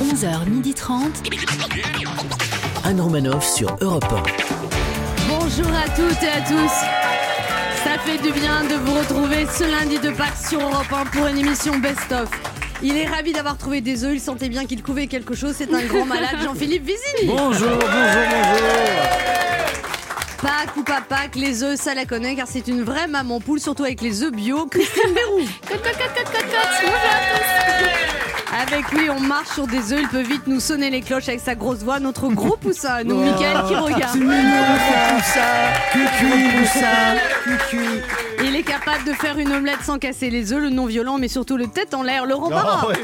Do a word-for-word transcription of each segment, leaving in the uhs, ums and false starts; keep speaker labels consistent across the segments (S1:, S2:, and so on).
S1: onze heures trente. Anne Romanoff sur Europe un.
S2: Bonjour à toutes et à tous. Ça fait du bien de vous retrouver ce lundi de Pâques sur Europe un pour une émission best-of. Il est ravi d'avoir trouvé des œufs, il sentait bien qu'il couvait quelque chose, c'est un grand malade, Jean-Philippe Vizini.
S3: Bonjour, bonjour, bonjour.
S2: Pâques ou pas Pâques, les œufs, ça la connaît car c'est une vraie maman poule, surtout avec les œufs bio. Christine Bérou.
S4: Cote, cote, cote, cote, cote. Bonjour à tous.
S2: Avec lui, on marche sur des œufs, il peut vite nous sonner les cloches avec sa grosse voix, notre gros poussin, nous, oh, Mickaël qui regarde.
S3: C'est mignon, poussin, cucu, poussin, cucu.
S2: Il est capable de faire une omelette sans casser les œufs, le non violent, mais surtout le tête en l'air, Laurent Barra.
S3: Oh, ouais.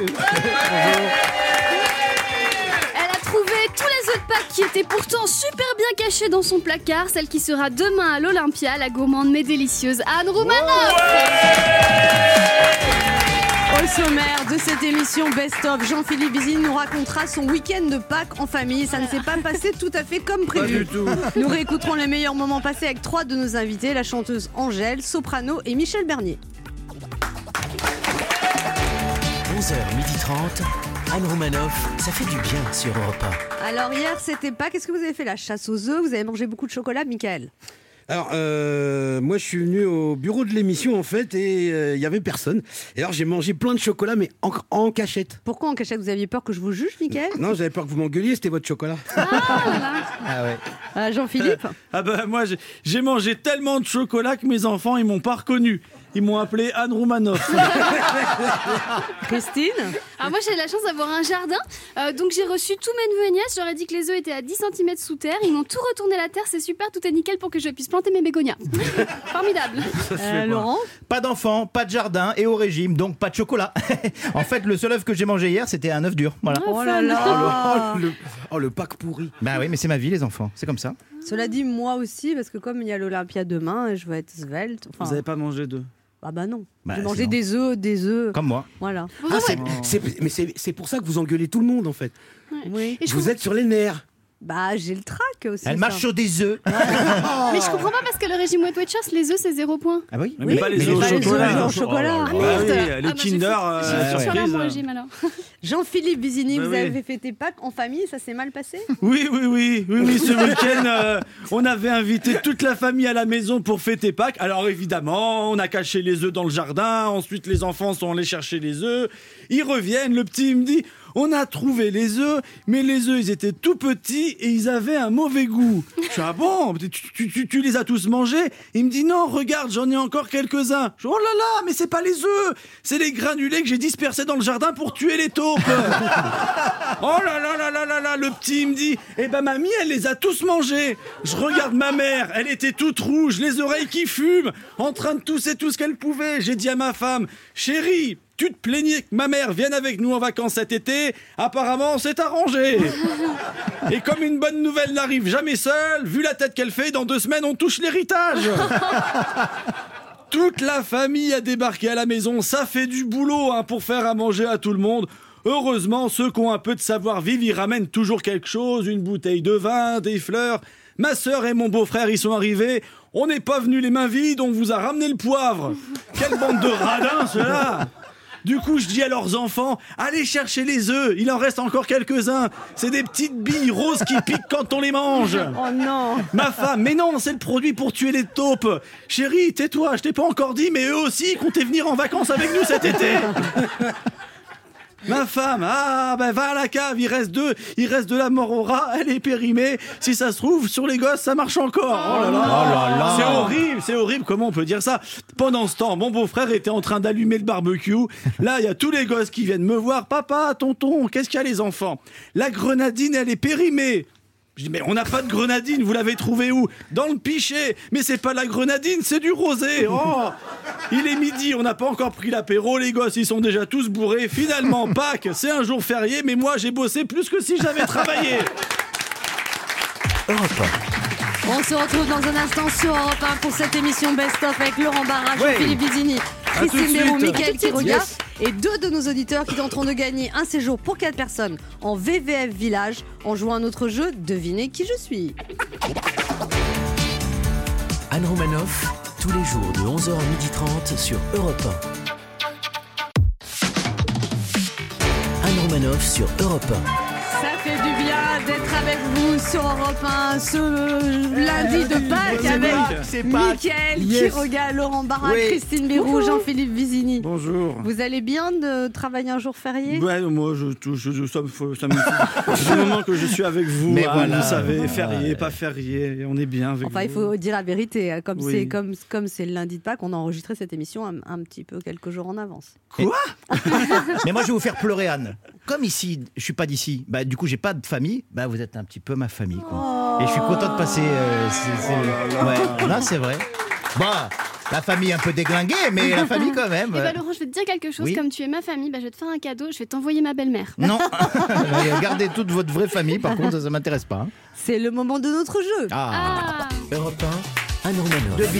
S4: Elle a trouvé tous les œufs de Pâques qui étaient pourtant super bien cachés dans son placard, celle qui sera demain à l'Olympia, la gourmande mais délicieuse Anne Romanoff.
S2: Au sommaire de cette émission Best of, Jean-Philippe Vizini nous racontera son week-end de Pâques en famille. Ça ne s'est pas passé tout à fait comme prévu.
S3: Pas du tout.
S2: Nous réécouterons les meilleurs moments passés avec trois de nos invités, la chanteuse Angèle, soprano et Michel Bernier.
S1: onze heures trente, Anne Romanoff, ça fait du bien sur Europe un.
S2: Alors hier c'était Pâques, est-ce que vous avez fait la chasse aux œufs? Vous avez mangé beaucoup de chocolat, Mickaël?
S5: Alors, euh, moi, je suis venu au bureau de l'émission, en fait, et il euh, y avait personne. Et alors, j'ai mangé plein de chocolat, mais en, en cachette.
S2: Pourquoi en cachette? Vous aviez peur que je vous juge, Mickaël?
S5: Non, j'avais peur que vous m'engueuliez, c'était votre chocolat.
S4: Ah, voilà.
S5: Ah ouais.
S2: Ah, Jean-Philippe?
S3: Ah bah moi j'ai, j'ai mangé tellement de chocolat que mes enfants ils m'ont pas reconnu. Ils m'ont appelé Anne Romanoff.
S2: Christine?
S4: Alors moi j'ai de la chance d'avoir un jardin, euh, donc j'ai reçu tous mes neveux et nièces, je leur ai dit que les œufs étaient à dix centimètres sous terre, ils m'ont tout retourné la terre, c'est super, tout est nickel pour que je puisse planter mes bégonias. Formidable.
S2: Euh, Laurent?
S6: Pas d'enfants, pas de jardin et au régime, donc pas de chocolat. En fait, le seul œuf que j'ai mangé hier, c'était un œuf dur. Voilà.
S2: Oh là là!
S5: Oh, le, oh, le Pâques pourri.
S6: Bah oui, mais c'est ma vie, les enfants, c'est comme ça.
S2: Cela dit, moi aussi, parce que comme il y a l'Olympia demain, je vais être svelte. Enfin,
S3: Vous avez pas mangé d'œufs?
S2: Ah bah non.
S6: Bah,
S2: J'ai mangé
S6: sinon.
S2: des œufs, des œufs.
S6: Comme moi.
S2: Voilà.
S5: Ah, c'est, c'est, mais c'est, c'est pour ça que vous engueulez tout le monde, en fait.
S2: Oui.
S4: Et je
S5: Vous
S4: comprends-
S5: êtes sur les nerfs.
S2: Bah j'ai le trac aussi.
S6: Elle
S2: ça.
S6: marche sur des œufs.
S4: Mais je comprends pas parce que le régime Wet Watchers, les œufs c'est zéro point.
S6: Ah oui,
S3: Mais
S2: Oui,
S3: pas les
S2: mais
S3: œufs au
S2: pas les
S3: chocolat.
S2: œufs au chocolat.
S3: Ah
S4: Merde.
S3: oui, les
S4: Ah, bah, j'ai
S3: Kinder,
S4: fou-
S3: euh,
S4: j'ai foutu sur
S3: surprise.
S4: mon régime alors.
S2: Jean-Philippe Vizini,
S3: Bah
S2: vous
S3: oui.
S2: avez fêté Pâques en famille, ça s'est mal passé?
S3: Oui, oui, oui, oui, oui, ce week-end, euh, on avait invité toute la famille à la maison pour fêter Pâques. Alors évidemment, on a caché les œufs dans le jardin, ensuite les enfants sont allés chercher les œufs. Ils reviennent, le petit il me dit, on a trouvé les œufs, mais les œufs ils étaient tout petits et ils avaient un mauvais goût. Je suis ah bon, tu, tu, tu, tu les as tous mangés? Il me dit non, regarde, j'en ai encore quelques-uns. Je dis, oh là là, mais c'est pas les œufs, c'est les granulés que j'ai dispersés dans le jardin pour tuer les taupes. Oh là là là là là là, le petit il me dit, eh ben mamie elle les a tous mangés. Je regarde ma mère, elle était toute rouge, les oreilles qui fument, en train de tousser tout ce qu'elle pouvait. J'ai dit à ma femme, chérie, tu te plaignais que ma mère vienne avec nous en vacances cet été. Apparemment, on s'est arrangé. Et comme une bonne nouvelle n'arrive jamais seule, vu la tête qu'elle fait, dans deux semaines, on touche l'héritage. Toute la famille a débarqué à la maison. Ça fait du boulot hein, pour faire à manger à tout le monde. Heureusement, ceux qui ont un peu de savoir-vivre, ils ramènent toujours quelque chose. Une bouteille de vin, des fleurs. Ma sœur et mon beau-frère, ils sont arrivés. On n'est pas venus les mains vides, on vous a ramené le poivre. Quelle bande de radins, ceux-là! Du coup, je dis à leurs enfants, allez chercher les œufs, il en reste encore quelques-uns. C'est des petites billes roses qui piquent quand on les mange.
S2: Oh non!
S3: Ma femme, mais non, c'est le produit pour tuer les taupes. Chérie, tais-toi, je t'ai pas encore dit, mais eux aussi comptaient venir en vacances avec nous cet été. Ma femme, ah ben va à la cave, il reste deux, il reste de la mort au rat, elle est périmée. Si ça se trouve, sur les gosses, ça marche encore. Oh là là,
S6: Oh là là.
S3: c'est horrible, c'est horrible, comment on peut dire ça? Pendant ce temps, mon beau-frère était en train d'allumer le barbecue. Là, il y a tous les gosses qui viennent me voir. Papa, tonton, qu'est-ce qu'il y a les enfants? La grenadine, elle est périmée. Je dis, mais on n'a pas de grenadine, vous l'avez trouvé où? Dans le pichet. Mais c'est pas la grenadine, c'est du rosé. Oh, il est midi, on n'a pas encore pris l'apéro, les gosses, ils sont déjà tous bourrés. Finalement, Pâques, c'est un jour férié, mais moi, j'ai bossé plus que si j'avais travaillé.
S1: Europe un.
S2: On se retrouve dans un instant sur Europe un pour cette émission Best of avec Laurent Barra, Jean-Philippe Vizini,
S3: tout de
S2: Christine Bérou,
S3: suite.
S2: Mickaël
S4: À tout de suite.
S2: Quiroga
S3: Yes.
S2: et deux de nos auditeurs qui tenteront de gagner un séjour pour quatre personnes en V V F Village en jouant à notre jeu Devinez qui je suis.
S1: Anne Romanoff, tous les jours de onze heures à trente sur Europe un. Anne Romanov sur Europe un.
S2: Ça fait du bien d'être avec vous sur Europe un ce lundi de Pâques
S6: C'est
S2: avec
S6: Pâques, c'est Pâques.
S2: Mickaël,
S5: Yes.
S2: Quiroga, Laurent Barra,
S6: Oui.
S2: Christine Béroux, Jean-Philippe Vizini.
S3: Bonjour.
S2: Vous allez bien de travailler un jour férié?
S3: Ouais, moi, je, je, je, ça me, faut- ça me du moment que je suis avec vous,
S6: Mais
S3: hein,
S6: voilà.
S3: vous savez,
S6: Ouais.
S3: férié, pas férié, et on est bien avec
S2: Enfin, il
S3: vous.
S2: faut dire la vérité. hein, Comme
S3: Oui.
S2: c'est comme comme c'est le lundi de Pâques, on a enregistré cette émission un, un petit peu quelques jours en avance.
S6: Mais moi, je vais vous faire pleurer, Anne. Comme ici, je suis pas d'ici, bah, du coup, j'ai pas de famille, bah, vous êtes un petit peu ma famille. Quoi. Et je suis content de passer. euh, c'est- c'est- ouais, là, c'est vrai. Bah, la famille un peu déglinguée, mais la famille quand même.
S4: Et bah Laurent, je vais te dire quelque chose.
S6: Oui.
S4: Comme tu es ma famille, bah, je vais te faire un cadeau. Je vais t'envoyer ma belle-mère.
S6: Non, gardez toute votre vraie famille, par contre, ça, ça m'intéresse pas. hein.
S2: C'est le moment de notre jeu.
S6: Ah,
S4: Ah,
S1: Europe un, Anne Romanov.
S6: devine.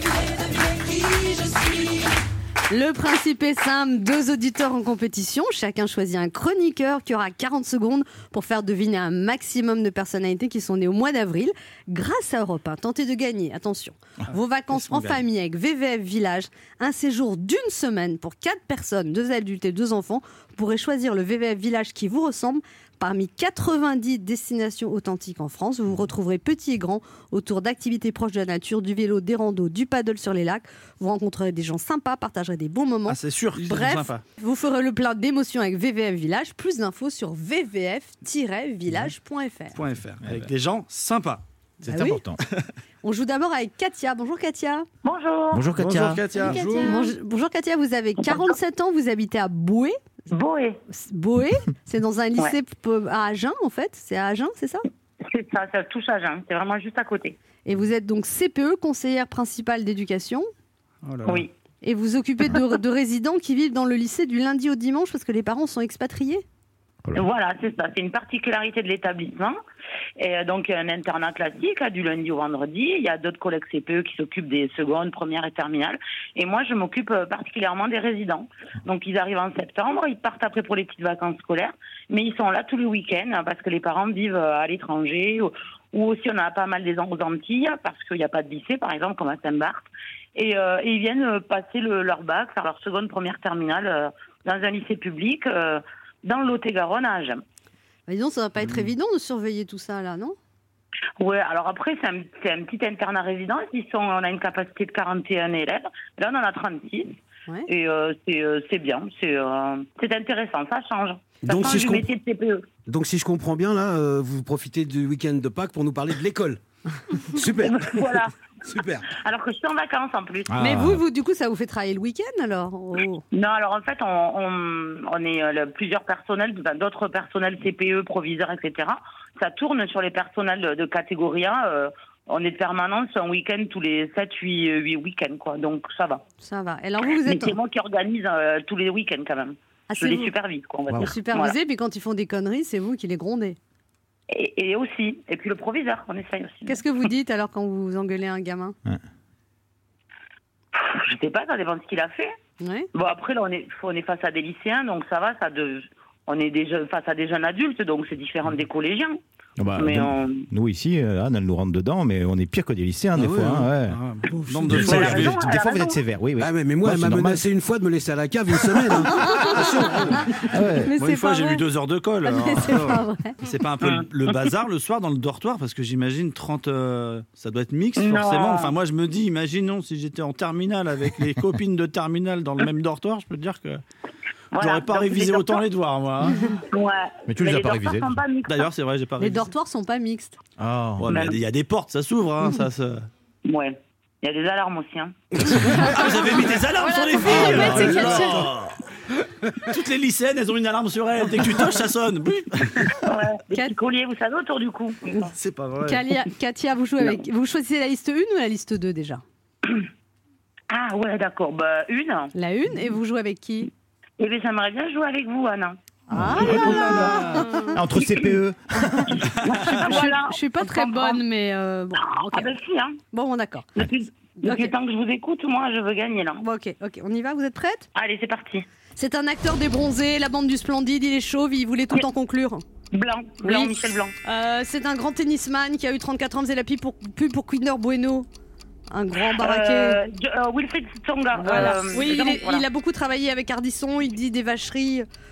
S2: Le principe est simple, deux auditeurs en compétition, chacun choisit un chroniqueur qui aura quarante secondes pour faire deviner un maximum de personnalités qui sont nées au mois d'avril. Grâce à Europe un, tentez de gagner, attention, vos vacances
S3: qu'est-ce qu'on
S2: en
S3: gagne
S2: famille avec V V F Village, un séjour d'une semaine pour quatre personnes, deux adultes et deux enfants. Vous pourrez choisir le V V F Village qui vous ressemble. Parmi quatre-vingt-dix destinations authentiques en France, vous vous retrouverez petits et grands autour d'activités proches de la nature, du vélo, des randos, du paddle sur les lacs. Vous rencontrerez des gens sympas, partagerez des bons moments.
S3: Ah, c'est sûr, ils sont
S2: Bref,
S3: sympas.
S2: vous ferez le plein d'émotions avec V V F Village. Plus d'infos sur v v f tiret village point f r.
S3: Point .fr, avec des gens sympas.
S6: C'est
S2: Ah oui.
S6: important.
S2: On joue d'abord avec Katia. Bonjour Katia.
S7: Bonjour.
S6: Bonjour Katia.
S3: Bonjour Katia.
S4: Salut, Katia.
S2: Bonjour, bonjour, Katia, vous avez quarante-sept ans, vous habitez à Boé.
S7: Boé.
S2: Boé, c'est dans un lycée p- à Agen en fait. C'est à Agen, c'est ça?
S7: C'est ça, ça touche à Jean. C'est vraiment juste à côté.
S2: Et vous êtes donc C P E, conseillère principale d'éducation.
S3: Oh là là.
S7: Oui.
S2: Et vous occupez de, de résidents qui vivent dans le lycée du lundi au dimanche parce que les parents sont expatriés.
S7: Voilà, c'est ça. C'est une particularité de l'établissement. Et euh, donc, un internat classique, là, du lundi au vendredi. Il y a d'autres collègues C P E qui s'occupent des secondes, premières et terminales. Et moi, je m'occupe euh, particulièrement des résidents. Donc, ils arrivent en septembre, ils partent après pour les petites vacances scolaires. Mais ils sont là tous les week-ends hein, parce que les parents vivent euh, à l'étranger. Ou, ou aussi, on a pas mal des aux Antilles parce qu'il n'y a pas de lycée, par exemple, comme à Saint-Barth. Et, euh, et ils viennent euh, passer le, leur bac, faire leur seconde, première, terminale euh, dans un lycée public euh, dans le Lot-et-Garonne à Agen.
S2: Bah, dis donc, ça va pas être évident de surveiller tout ça là, non?
S7: Ouais, alors après, c'est un, c'est un petit internat résidence. Ils sont, on a une capacité de quarante et un élèves. Là, on en a trente-six.
S2: Ouais.
S7: Et euh, c'est, euh, c'est bien. C'est, euh, c'est intéressant. Ça change. Ça
S5: Donc,
S7: change
S5: si
S7: du
S5: je comp-
S7: métier de C P E.
S5: Donc si je comprends bien, là, euh, vous profitez du week-end de Pâques pour nous parler de l'école. Super,
S7: Voilà.
S5: super.
S7: Alors que je suis en vacances en plus.
S6: Ah.
S2: Mais vous, vous, du coup, ça vous fait travailler le week-end alors? Oh.
S7: Non, alors en fait, on, on, on est euh, le- plusieurs personnels, enfin, d'autres personnels C P E, proviseurs, et cetera. Ça tourne sur les personnels de, de catégorie un. euh, on est de permanence un week-end tous les sept huit week-ends, quoi. Donc ça va.
S2: Ça va. Alors vous, vous
S7: Mais
S2: êtes
S7: c'est moi qui organise euh, tous les week-ends quand même.
S2: ah,
S7: Je
S2: c'est
S7: les
S2: vous.
S7: supervise, quoi, on va
S6: Wow.
S7: dire.
S2: Supervisé,
S7: Voilà.
S2: puis quand ils font des conneries, c'est vous qui les grondez.
S7: Et, et aussi, et puis le proviseur, on essaye aussi.
S2: Qu'est-ce que vous dites alors quand vous engueulez un gamin?
S7: Je sais pas, ça dépend de ce qu'il a fait.
S2: Ouais.
S7: Bon, après, là, on est, on est face à des lycéens, donc ça va, ça de, on est déjà face à des jeunes adultes, donc c'est différent des collégiens.
S6: Ah bah,
S7: Mais
S6: donc,
S7: on...
S6: Nous ici, euh, Anne, elle nous rentre dedans, mais on est pire que des lycéens des
S5: Ah ouais,
S6: fois. hein, ouais.
S3: Ah, nombre de
S6: Des
S3: fois,
S6: fois,
S7: elle a
S3: je
S6: des-
S3: vais-
S7: raison, elle
S6: des
S7: a
S6: fois, vous
S7: raison.
S6: êtes sévère, oui, oui.
S5: Ah, mais, mais moi,
S6: Ouais,
S5: elle
S6: c'est
S5: m'a
S6: normal.
S5: menacé une fois de me laisser à la cave une semaine. hein. Attention.
S6: Ah ouais.
S2: Mais
S3: Moi,
S2: c'est
S3: une fois,
S2: pas
S3: j'ai
S2: vrai.
S3: eu deux heures de colle.
S2: Mais
S3: alors,
S2: c'est
S3: euh,
S2: pas vrai.
S3: C'est pas un peu le, le bazar le soir dans le dortoir parce que j'imagine trente, euh, ça doit être mixte
S7: Non.
S3: forcément. Enfin, moi, je me dis, imaginons si j'étais en terminale avec les copines de terminale dans le même dortoir, je peux te dire que
S7: Voilà.
S3: j'aurais pas
S7: Donc,
S3: révisé
S7: les
S3: autant
S7: dortoirs-
S3: les devoirs, moi. hein.
S7: Ouais.
S6: Mais tu les as pas
S7: dortoirs
S6: révisés,
S7: sont pas mixtes.
S3: D'ailleurs, c'est vrai, j'ai pas
S2: Les
S3: révisé.
S2: dortoirs sont pas mixtes.
S6: Ah.
S3: Ouais, mais il y a des portes, ça s'ouvre. Hein, ça, se-
S7: Ouais. Il y a des alarmes aussi. Hein.
S3: Ah, vous avez mis des alarmes
S4: Voilà,
S3: sur les
S4: faut
S3: filles
S4: pas mettre, c'est
S3: Oh là
S4: Katia.
S3: là. Toutes les lycéennes, elles ont une alarme sur elles. Dès que tu touches, ça sonne. Bouh.
S7: Ouais. Des
S2: Kat-
S7: petits colliers, vous savez, autour du cou.
S3: C'est pas vrai.
S2: Kalia- Katia, vous jouez avec. Vous choisissez la liste un ou la liste deux déjà?
S7: Ah ouais, d'accord. Bah, une.
S2: La une, et vous jouez avec qui?
S7: Eh bien, j'aimerais bien jouer avec vous, Anna.
S2: Ah là là.
S6: Ah, entre C P E.
S2: Je,
S7: Voilà.
S2: je suis pas
S7: On
S2: très
S7: comprend.
S2: bonne, mais euh, bon, ok.
S7: Ah ben si, hein.
S2: Bon, bon, d'accord.
S7: Depuis, depuis
S2: Ok.
S7: le temps que je vous écoute, moi, je veux gagner, là.
S2: Bon, ok, ok, on y va. Vous êtes prête?
S7: Allez, c'est parti.
S2: C'est un acteur débronzé, la bande du Splendide, il est chauve, il voulait tout en conclure.
S7: Blanc, Blanc,
S2: Oui.
S7: Michel Blanc.
S2: Euh, c'est un grand tennisman qui a eu trente-quatre ans, faisait la pub pour, pub pour Kinder Bueno. Un grand baraquet.
S7: Euh, Jo- euh, Wilfried Tsonga.
S2: Voilà.
S7: euh,
S2: oui, il,
S7: donc,
S2: est-
S7: voilà.
S2: il a beaucoup travaillé avec Ardisson, il dit des vacheries.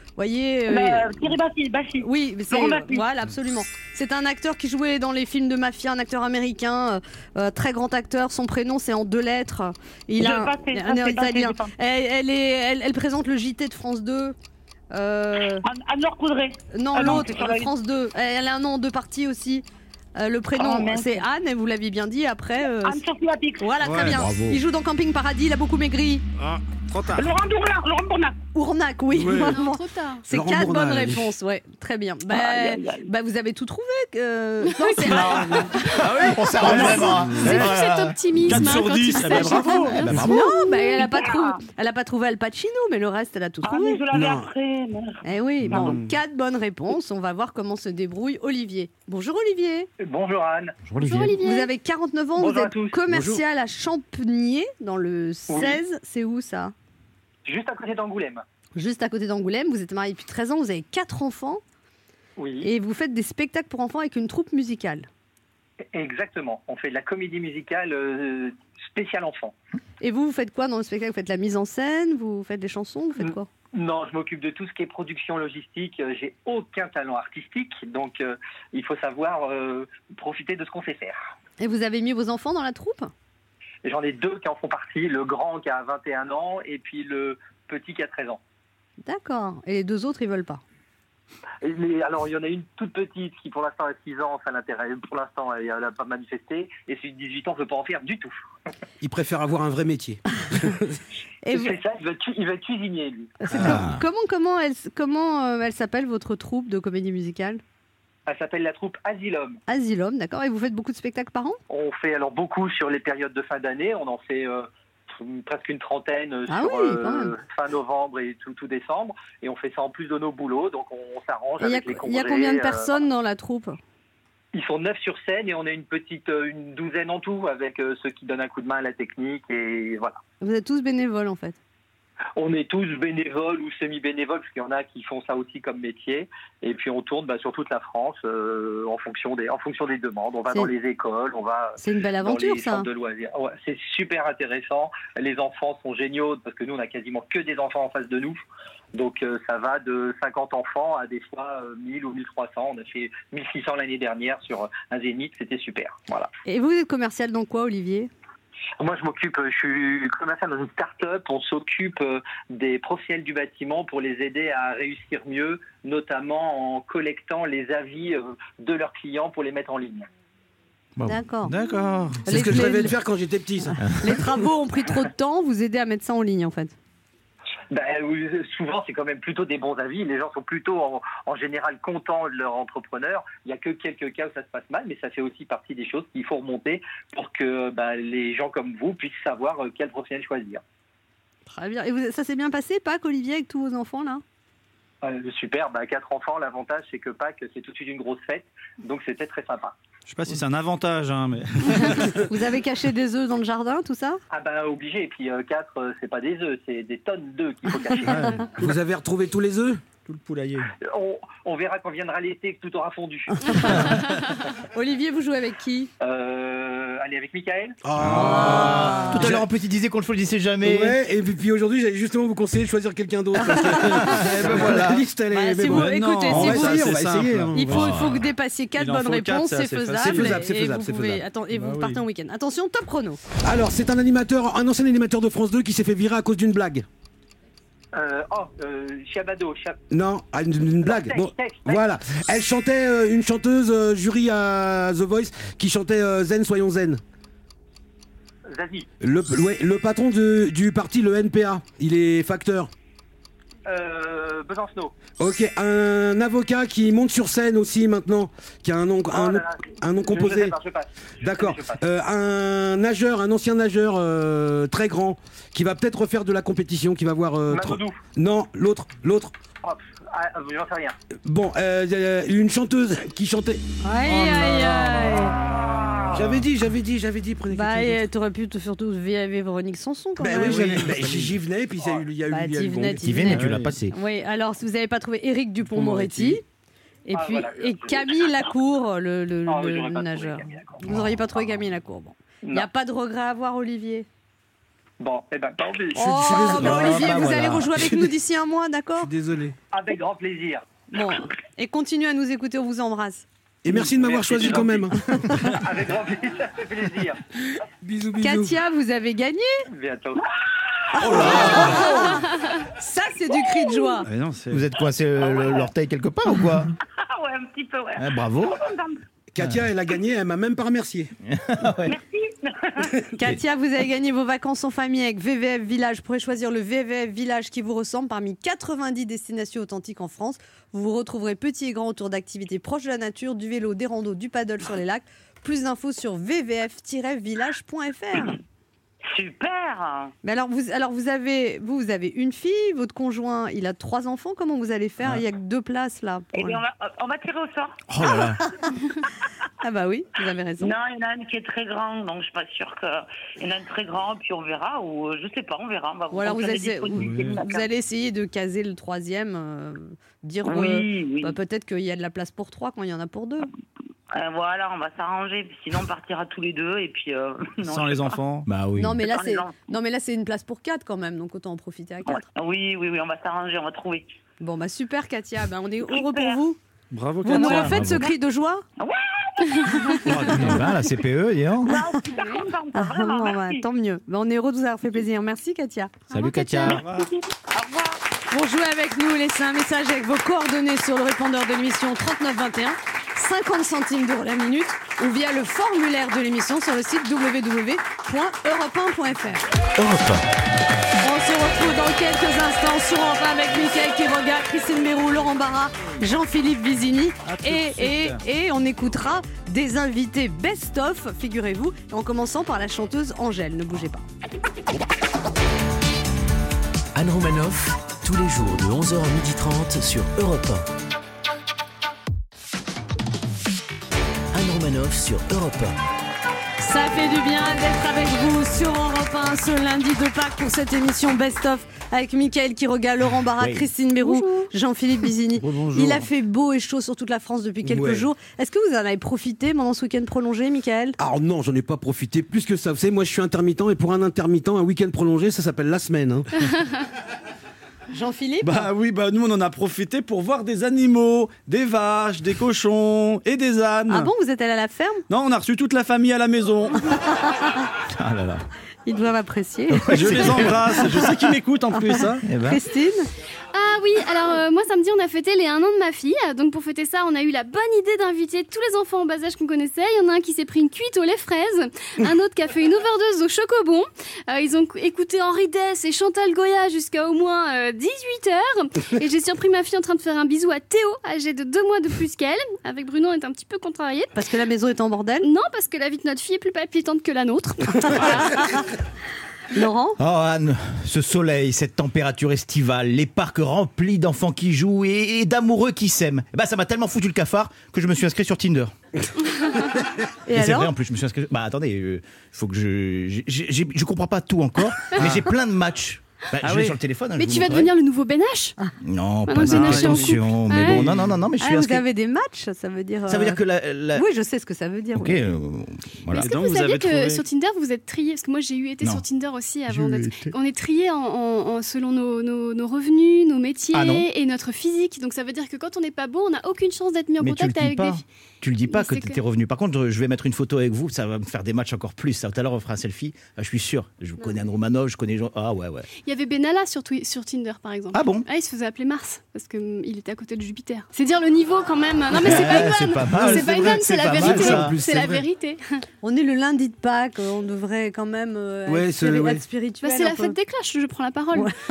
S2: voyez. euh,
S7: Bah, Thierry Bassi, Bassi.
S2: Oui, mais c'est
S7: Laurent Baffy.
S2: voilà, absolument. C'est un acteur qui jouait dans les films de mafia, un acteur américain, euh, euh, très grand acteur. Son prénom c'est en deux lettres. Il
S7: Je
S2: a un,
S7: passe, c'est-
S2: un
S7: ça,
S2: air
S7: c'est pas-
S2: italien.
S7: c'est pas.
S2: Elle, elle est, elle, elle présente le J T de France deux. Euh,
S7: Anne- Anne-Laure Coudray.
S2: non,
S7: Ah non,
S2: l'autre,
S7: c'est sur la-
S2: France deux. Elle a un nom en deux parties aussi. Euh, le prénom
S7: Oh, mince.
S2: c'est Anne, et vous l'aviez bien dit. Après, euh,
S7: Anne-Sophie Lapix.
S2: voilà, très
S5: Ouais,
S2: bien.
S5: bravo.
S2: Il joue dans Camping Paradis. Il a beaucoup maigri.
S3: Ah, trop tard.
S7: Laurent Dourlin, Laurent Bournac.
S2: Ournac, oui.
S3: Ouais.
S2: vraiment.
S4: Non, trop tard.
S2: C'est
S5: Laurent
S2: quatre
S5: Bournac,
S2: bonnes
S5: elle a dit.
S2: réponses, ouais, très bien. Bah,
S7: Aïe, aïe, aïe.
S2: bah, vous avez tout trouvé. euh, Non, c'est
S6: Ah oui, on s'arrange vraiment.
S4: C'est fou cet optimisme.
S3: quatre
S4: hein,
S3: sur
S4: quand
S3: dix,
S4: il
S3: eh ben,
S4: s'agit
S3: bravo.
S4: de-
S6: Eh ben, bravo.
S2: Non, bah, elle a pas
S7: Super.
S2: trouvé. Elle a pas trouvé Al Pacino, mais le reste, elle a tout
S7: Ah, mais
S2: trouvé.
S7: je l'avais
S5: Non.
S7: après. merde.
S2: Eh oui, bon,
S3: Pardon.
S2: quatre bonnes réponses. On va voir comment se débrouille Olivier. Bonjour Olivier.
S8: Bonjour Anne.
S6: Bonjour Olivier.
S4: Bonjour Olivier.
S2: Vous avez quarante-neuf ans,
S8: Bonjour
S2: vous
S8: à
S2: êtes
S8: tous.
S2: commercial à Champniers dans le seize. C'est où ça?
S8: Juste à côté d'Angoulême.
S2: Juste à côté d'Angoulême. Vous êtes marié depuis treize ans, vous avez quatre enfants
S8: Oui,
S2: et vous faites des spectacles pour enfants avec une troupe musicale.
S8: exactement. On fait de la comédie musicale euh, spéciale enfant.
S2: Et vous, vous faites quoi dans le spectacle? Vous faites la mise en scène? Vous faites des chansons? Vous faites
S8: Mm.
S2: quoi?
S8: Non, je m'occupe de tout ce qui est production logistique. Euh, J'ai aucun talent artistique, donc euh, il faut savoir euh, profiter de ce qu'on sait faire.
S2: Et vous avez mis vos enfants dans la troupe?
S8: Et J'en ai deux qui en font partie, le grand qui a vingt et un ans et puis le petit qui a treize ans.
S2: D'accord. Et les deux autres, ils veulent pas?
S8: Et les- alors, il y en a une toute petite qui, pour l'instant, a six ans, ça l'intéresse. Pour l'instant, elle n'a pas manifesté. Et celui de dix-huit ans ne veut pas en faire du tout.
S5: Il préfère avoir un vrai métier.
S2: Et vous-
S8: C'est ça, il veut, être cu- il veut être cuisinier, lui.
S2: c'est com- Comment, comment elle, s- comment euh, elle s'appelle votre troupe de comédie musicale?
S8: Elle s'appelle la troupe Asylum.
S2: Asylum, d'accord. Et vous faites beaucoup de spectacles par an?
S8: On fait alors beaucoup sur les périodes de fin d'année. On en fait euh, presque une trentaine euh,
S2: Ah
S8: sur
S2: oui, quand même.
S8: fin novembre et tout, tout décembre. Et on fait ça en plus de nos boulots. Donc, on, on s'arrange
S2: Et Il y, a-
S8: avec les
S2: il y a
S8: congés,
S2: combien de
S8: euh,
S2: personnes dans la troupe?
S8: Ils sont neuf sur scène et on a une petite euh, une douzaine en tout avec euh, ceux qui donnent un coup de main à la technique. Et voilà.
S2: Vous êtes tous bénévoles en fait.
S8: On est tous bénévoles ou semi-bénévoles, parce qu'il y en a qui font ça aussi comme métier. Et puis on tourne bah, sur toute la France euh, en, fonction des, en fonction des demandes. On va
S2: C'est-
S8: dans les écoles, on va
S2: C'est une belle
S8: dans
S2: aventure
S8: les
S2: ça.
S8: centres de loisirs. Ouais, c'est super intéressant. Les enfants sont géniaux, parce que nous, on a quasiment que des enfants en face de nous. Donc euh, ça va de cinquante enfants à des fois euh, mille ou mille trois cents. On a fait mille six cents l'année dernière sur un zénith, c'était super. Voilà.
S2: Et vous êtes commercial dans quoi, Olivier?
S8: Moi, je m'occupe, je suis commercial dans une start-up. On s'occupe euh, des professionnels du bâtiment pour les aider à réussir mieux, notamment en collectant les avis euh, de leurs clients pour les mettre en ligne.
S2: D'accord.
S6: D'accord.
S5: C'est ce que
S2: Les-
S5: je rêvais
S2: les-
S5: de faire quand j'étais petit, ça.
S2: Les travaux ont pris trop de temps, vous aidez à mettre ça en ligne en fait.
S8: Ben, oui, souvent, c'est quand même plutôt des bons avis. Les gens sont plutôt en, en général contents de leur entrepreneur. Il n'y a que quelques cas où ça se passe mal, mais ça fait aussi partie des choses qu'il faut remonter pour que ben, les gens comme vous puissent savoir euh, quel professionnel choisir.
S2: Très bien. Et vous- ça s'est bien passé, Pâques, Olivier, avec tous vos enfants là?
S8: Euh, super, ben, quatre enfants, l'avantage c'est que Pâques, c'est tout de suite une grosse fête, donc c'était très sympa.
S3: Je sais pas si c'est un avantage, hein, mais.
S2: Vous avez caché des œufs dans le jardin, tout ça?
S8: Ah ben obligé, et puis euh, quatre, euh, c'est pas des œufs, c'est des tonnes d'œufs qu'il faut cacher.
S5: Vous avez retrouvé tous les œufs?
S3: Tout le poulailler.
S8: on, on verra quand viendra l'été que tout aura fondu.
S2: Olivier, vous jouez avec qui?
S8: Euh, allez, avec Michael.
S5: Ah.
S6: Tout à l'heure, en petit disait qu'on le choisissait jamais.
S5: Ouais, et puis, puis aujourd'hui, j'allais justement vous conseiller de choisir quelqu'un d'autre. parce que- Eh ben voilà, la liste, elle est.
S2: Bah,
S5: mais
S2: si
S5: bon.
S2: vous-
S3: Mais
S2: écoutez,
S3: non,
S5: on
S2: si
S5: va
S2: vous-
S5: essayer, on va
S3: c'est
S5: essayer.
S3: simple.
S5: hein.
S2: Il faut,
S3: Oh.
S2: il faut que vous dépassiez quatre
S3: Il en
S2: bonnes
S3: faut quatre,
S2: réponses,
S3: c'est
S2: c'est
S3: assez
S2: faisable.
S3: facile.
S5: C'est faisable, c'est
S2: et
S5: faisable,
S2: vous
S5: c'est
S2: pouvez-
S5: faisable.
S2: attends, et vous
S3: Bah oui.
S2: partez en week-end. Attention, top chrono.
S5: Alors, c'est un animateur, un ancien animateur de France deux qui s'est fait virer à cause d'une blague.
S8: Euh, oh, euh, Chiabado. Chia-
S5: Non, ah, une, une blague.
S8: Texte,
S5: Bon,
S8: texte, texte.
S5: voilà. Elle chantait euh, une chanteuse euh, jury à The Voice qui chantait euh, Zen, soyons zen.
S8: Zazie.
S5: Le, ouais, le patron de- du parti, le N P A, il est facteur.
S8: Euh, Besancenot.
S5: Ok, un avocat qui monte sur scène aussi maintenant, qui a un nom,
S8: Oh
S5: un,
S8: là
S5: nom-
S8: là,
S5: un nom
S8: je-
S5: composé.
S8: Je, passe, je passe. Je
S5: D'accord.
S8: passe, je passe.
S5: Euh, un nageur, un ancien nageur euh, très grand, qui va peut-être refaire de la compétition, qui va voir. euh, tro-
S8: Mamadou.
S5: Non, l'autre, l'autre.
S8: Oh, pff, ah, j'en sais rien.
S5: Bon, euh, euh, une chanteuse qui chantait.
S2: Aïe,
S3: Oh là
S2: aïe,
S3: là.
S2: aïe.
S5: J'avais dit, j'avais dit, j'avais dit, prenez
S2: Bah,
S5: quelqu'un d'autre.
S2: et t'aurais pu te surtout vérifier Véronique Sanson quand
S5: Ben
S2: même.
S5: oui, j'allais- ben, j'y j'y venais, puis il y a eu, il y a eu,
S2: Bah,
S5: il y a
S2: t'y
S5: eu le
S2: venais,
S5: bon.
S2: t'y
S6: T'y venais, tu
S3: Ouais.
S6: l'as passé.
S2: Oui, alors si vous n'avez pas trouvé Éric Dupond-Moretti, et
S8: Ah,
S2: puis
S8: voilà,
S2: et
S8: je-
S2: Camille Lacour, le, le,
S8: Ah, oui,
S2: le
S8: j'aurais pas trouvé
S2: nageur.
S8: Camille Lacour.
S2: Vous n'auriez pas trouvé Camille Lacour. Bon. Il n'y
S8: Non.
S2: a pas de regret à avoir, Olivier.
S8: Bon, eh ben tant pis.
S5: Je suis
S2: Oh,
S5: désolé.
S2: bah, Olivier,
S6: Ah, bah,
S2: vous
S6: voilà.
S2: allez rejouer avec nous d'ici un mois, d'accord?
S5: Désolé.
S8: Avec grand plaisir.
S2: Bon, et continuez à nous écouter, on vous embrasse.
S5: Et merci de m'avoir
S8: Merci,
S5: choisi
S8: c'est
S5: quand
S8: gentil.
S5: même.
S8: Avec grand plaisir, ça fait plaisir.
S5: Bisous, bisous.
S2: Katia, vous avez gagné.
S8: Bientôt.
S2: Ça, c'est du cri de joie.
S3: Ah non, c'est-
S6: Vous êtes coincé euh, l'orteil quelque part ou quoi?
S7: Ah ouais, un petit peu, ouais.
S6: Ah, bravo.
S5: Katia, elle a gagné, elle m'a même pas remercié.
S2: Katia, vous avez gagné vos vacances en famille avec V V F Village. Vous pourrez choisir le V V F Village qui vous ressemble parmi quatre-vingt-dix destinations authentiques en France. Vous vous retrouverez petit et grand autour d'activités proches de la nature, du vélo, des randos, du paddle sur les lacs. Plus d'infos sur v v f tiret village point f r.
S7: Super.
S2: Mais alors vous, alors vous avez, vous, vous avez une fille, votre conjoint, il a trois enfants. Comment vous allez faire? Il y a que deux places là.
S7: Eh
S2: pour-
S7: bien, on va, on va tirer au sort.
S6: Oh là là.
S2: Ah bah oui, vous avez raison.
S7: Non, il y en a un qui est très grand, donc je suis pas sûre qu'il y en a un très grand, puis on verra, ou euh, je sais pas, on verra. On va
S2: Ou alors vous,
S7: voir
S2: allez, vous, vous allez essayer de caser le troisième, euh, dire
S7: Oui,
S2: euh,
S7: oui.
S2: bah, peut-être qu'il y a de la place pour trois quand il y en a pour deux.
S7: Euh, voilà, on va s'arranger, sinon on partira tous les deux, et puis... euh, non,
S3: Sans
S7: je
S3: les
S7: sais pas.
S3: enfants.
S6: Bah oui.
S2: Non mais là
S7: Sans
S2: c'est
S7: les enfants.
S2: non mais là c'est une place pour quatre quand même, donc autant en profiter à quatre.
S7: Oui, oui, oui, on va s'arranger, on va trouver.
S2: Bon bah super Katia, bah, on est heureux
S7: Super.
S2: pour vous.
S3: Bravo,
S2: Vous nous
S3: Katia.
S2: refaites ce cri de joie?
S6: Oh, deux mille vingt, la C P E, dis donc.
S7: Non, je suis super contente,
S2: Ah,
S7: vraiment,
S2: bon, bah,
S7: merci.
S2: tant mieux. Bah, on est heureux de vous avoir fait plaisir. Merci Katia.
S6: Salut Katia.
S7: Au revoir.
S2: Pour jouer avec nous, laissez un message avec vos coordonnées sur le répondeur de l'émission trente-neuf vingt et un, cinquante centimes d'euros la minute, ou via le formulaire de l'émission sur le site w w w point europe un point f r.
S6: Europe un.
S2: On se retrouve dans quelques instants sur Europe un avec Mickaël Quiroga, Christine Béroux, Laurent Barra, Jean-Philippe Vizini.
S3: À tout de
S2: Et, et,
S3: suite.
S2: et on écoutera des invités best-of, figurez-vous, en commençant par la chanteuse Angèle. Ne bougez pas.
S1: Anne Romanoff, tous les jours de onze heures à midi trente sur Europe un. Anne Romanoff sur Europe un.
S2: Ça fait du bien d'être avec vous sur Europe un ce lundi de Pâques pour cette émission Best-of avec Mickaël Quiroga, Laurent Barra,
S6: Oui.
S2: Christine Béroux, Jean-Philippe Bizini.
S5: Bonjour.
S2: Il a fait beau et chaud sur toute la France depuis quelques
S5: Ouais.
S2: jours. Est-ce que vous en avez profité pendant ce week-end prolongé, Mickaël?
S5: Alors non, j'en ai pas profité plus que ça. Vous savez, moi je suis intermittent et pour un intermittent, un week-end prolongé, ça s'appelle la semaine. hein.
S2: Jean-Philippe?
S3: Bah oui, bah nous on en a profité pour voir des animaux, des vaches, des cochons et des ânes.
S2: Ah bon, vous êtes allé à la ferme?
S3: Non, on a reçu toute la famille à la maison.
S6: Ah là là.
S2: Ils doivent apprécier.
S3: Je les embrasse, je sais qu'ils m'écoutent en plus. Hein.
S6: Eh ben,
S2: Christine?
S4: Ah oui, alors euh, moi samedi on a fêté les un an de ma fille. Donc pour fêter ça, on a eu la bonne idée d'inviter tous les enfants en bas âge qu'on connaissait. Il y en a un qui s'est pris une cuite au lait fraise, un autre qui a fait une overdose au chocobon. Euh, ils ont écouté Henri Dess et Chantal Goya jusqu'à au moins euh, dix-huit heures. Et j'ai surpris ma fille en train de faire un bisou à Théo, âgé de deux mois de plus qu'elle. Avec Bruno, on est un petit peu contrariés.
S2: Parce que la maison est en bordel.
S4: Non, parce que la vie de notre fille est plus palpitante que la nôtre. Voilà.
S2: Laurent?
S6: Oh Anne, ce soleil, cette température estivale, les parcs remplis d'enfants qui jouent et, et d'amoureux qui s'aiment. Eh ben, ça m'a tellement foutu le cafard que je me suis inscrit sur Tinder.
S2: Et,
S6: Et c'est
S2: alors?
S6: vrai en plus, je me suis inscrit. Bah attendez, il faut que je. j'ai- j'ai- Je comprends pas tout encore, mais j'ai plein de matchs. Bah,
S3: Ah
S6: je l'ai
S3: oui.
S6: sur le téléphone. hein,
S4: Mais
S6: je
S4: tu
S6: vous
S4: vas
S6: montrerai.
S4: devenir le nouveau Ben H.
S6: Non,
S4: Ah
S6: pas
S4: non,
S6: ça.
S4: Ben H est en
S6: Attention, mais
S4: Ouais.
S6: bon, non, non, non, non, mais je
S2: Ah,
S6: suis
S2: vous
S6: inscrit.
S2: avez des matchs, ça veut dire.
S6: Ça veut
S2: euh,
S6: dire que la. la-
S2: Oui, je sais ce que ça veut dire.
S6: Ok,
S2: oui.
S6: euh, voilà.
S4: Est-ce que
S3: donc,
S4: vous,
S3: vous
S4: saviez
S3: avez
S4: que
S3: trouvé-
S4: sur Tinder vous êtes trié? Parce que moi j'ai eu été
S6: Non.
S4: sur Tinder aussi avant
S6: J'ai
S4: d'être.
S6: été-
S4: On est trié en, en- en- selon nos, nos- nos revenus, nos métiers
S6: Ah non.
S4: et notre physique. Donc ça veut dire que quand on n'est pas beau, on n'a aucune chance d'être mis en
S6: Mais tu le
S4: contact
S6: dis
S4: avec
S6: pas.
S4: des filles.
S6: Tu le dis pas
S4: Mais
S6: que
S4: c'est
S6: tu
S4: que-
S6: étais revenu. Par contre, je vais mettre une photo avec vous, ça va me faire des matchs encore plus. Ça, tout à l'heure, on fera un selfie. Ah, je suis sûr. Je connais Anne Romanoff, je connais Jean. Ah ouais, ouais.
S4: Il y avait Benalla sur, Twi- sur Tinder par exemple.
S6: Ah bon?
S4: Ah, il se faisait appeler Mars parce qu'il était à côté de Jupiter. C'est dire le niveau quand même. Non mais c'est pas une
S6: Ouais, c'est
S4: vanne.
S6: pas mal,
S4: C'est
S6: c'est
S4: pas une
S6: vrai,
S4: vanne,
S6: c'est
S4: c'est la
S6: pas mal,
S4: vérité.
S6: ça.
S5: En plus,
S4: C'est
S5: c'est
S4: la
S5: vrai.
S4: vérité.
S2: On est le lundi de Pâques, on devrait quand même euh,
S5: Ouais,
S2: être,
S5: c'est-
S2: spiri-
S5: ouais.
S2: être spirituel.
S4: Bah, c'est
S2: un
S4: la
S2: peu.
S4: fête des cloches, je prends la parole.
S2: Ouais.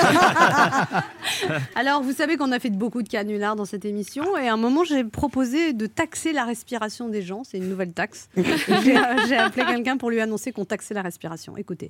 S2: Alors, vous savez qu'on a fait beaucoup de canulars dans cette émission et à un moment, j'ai proposé de taxer la respiration des gens. C'est une nouvelle taxe. Et J'ai euh, j'ai appelé quelqu'un pour lui annoncer qu'on taxait la respiration. Écoutez.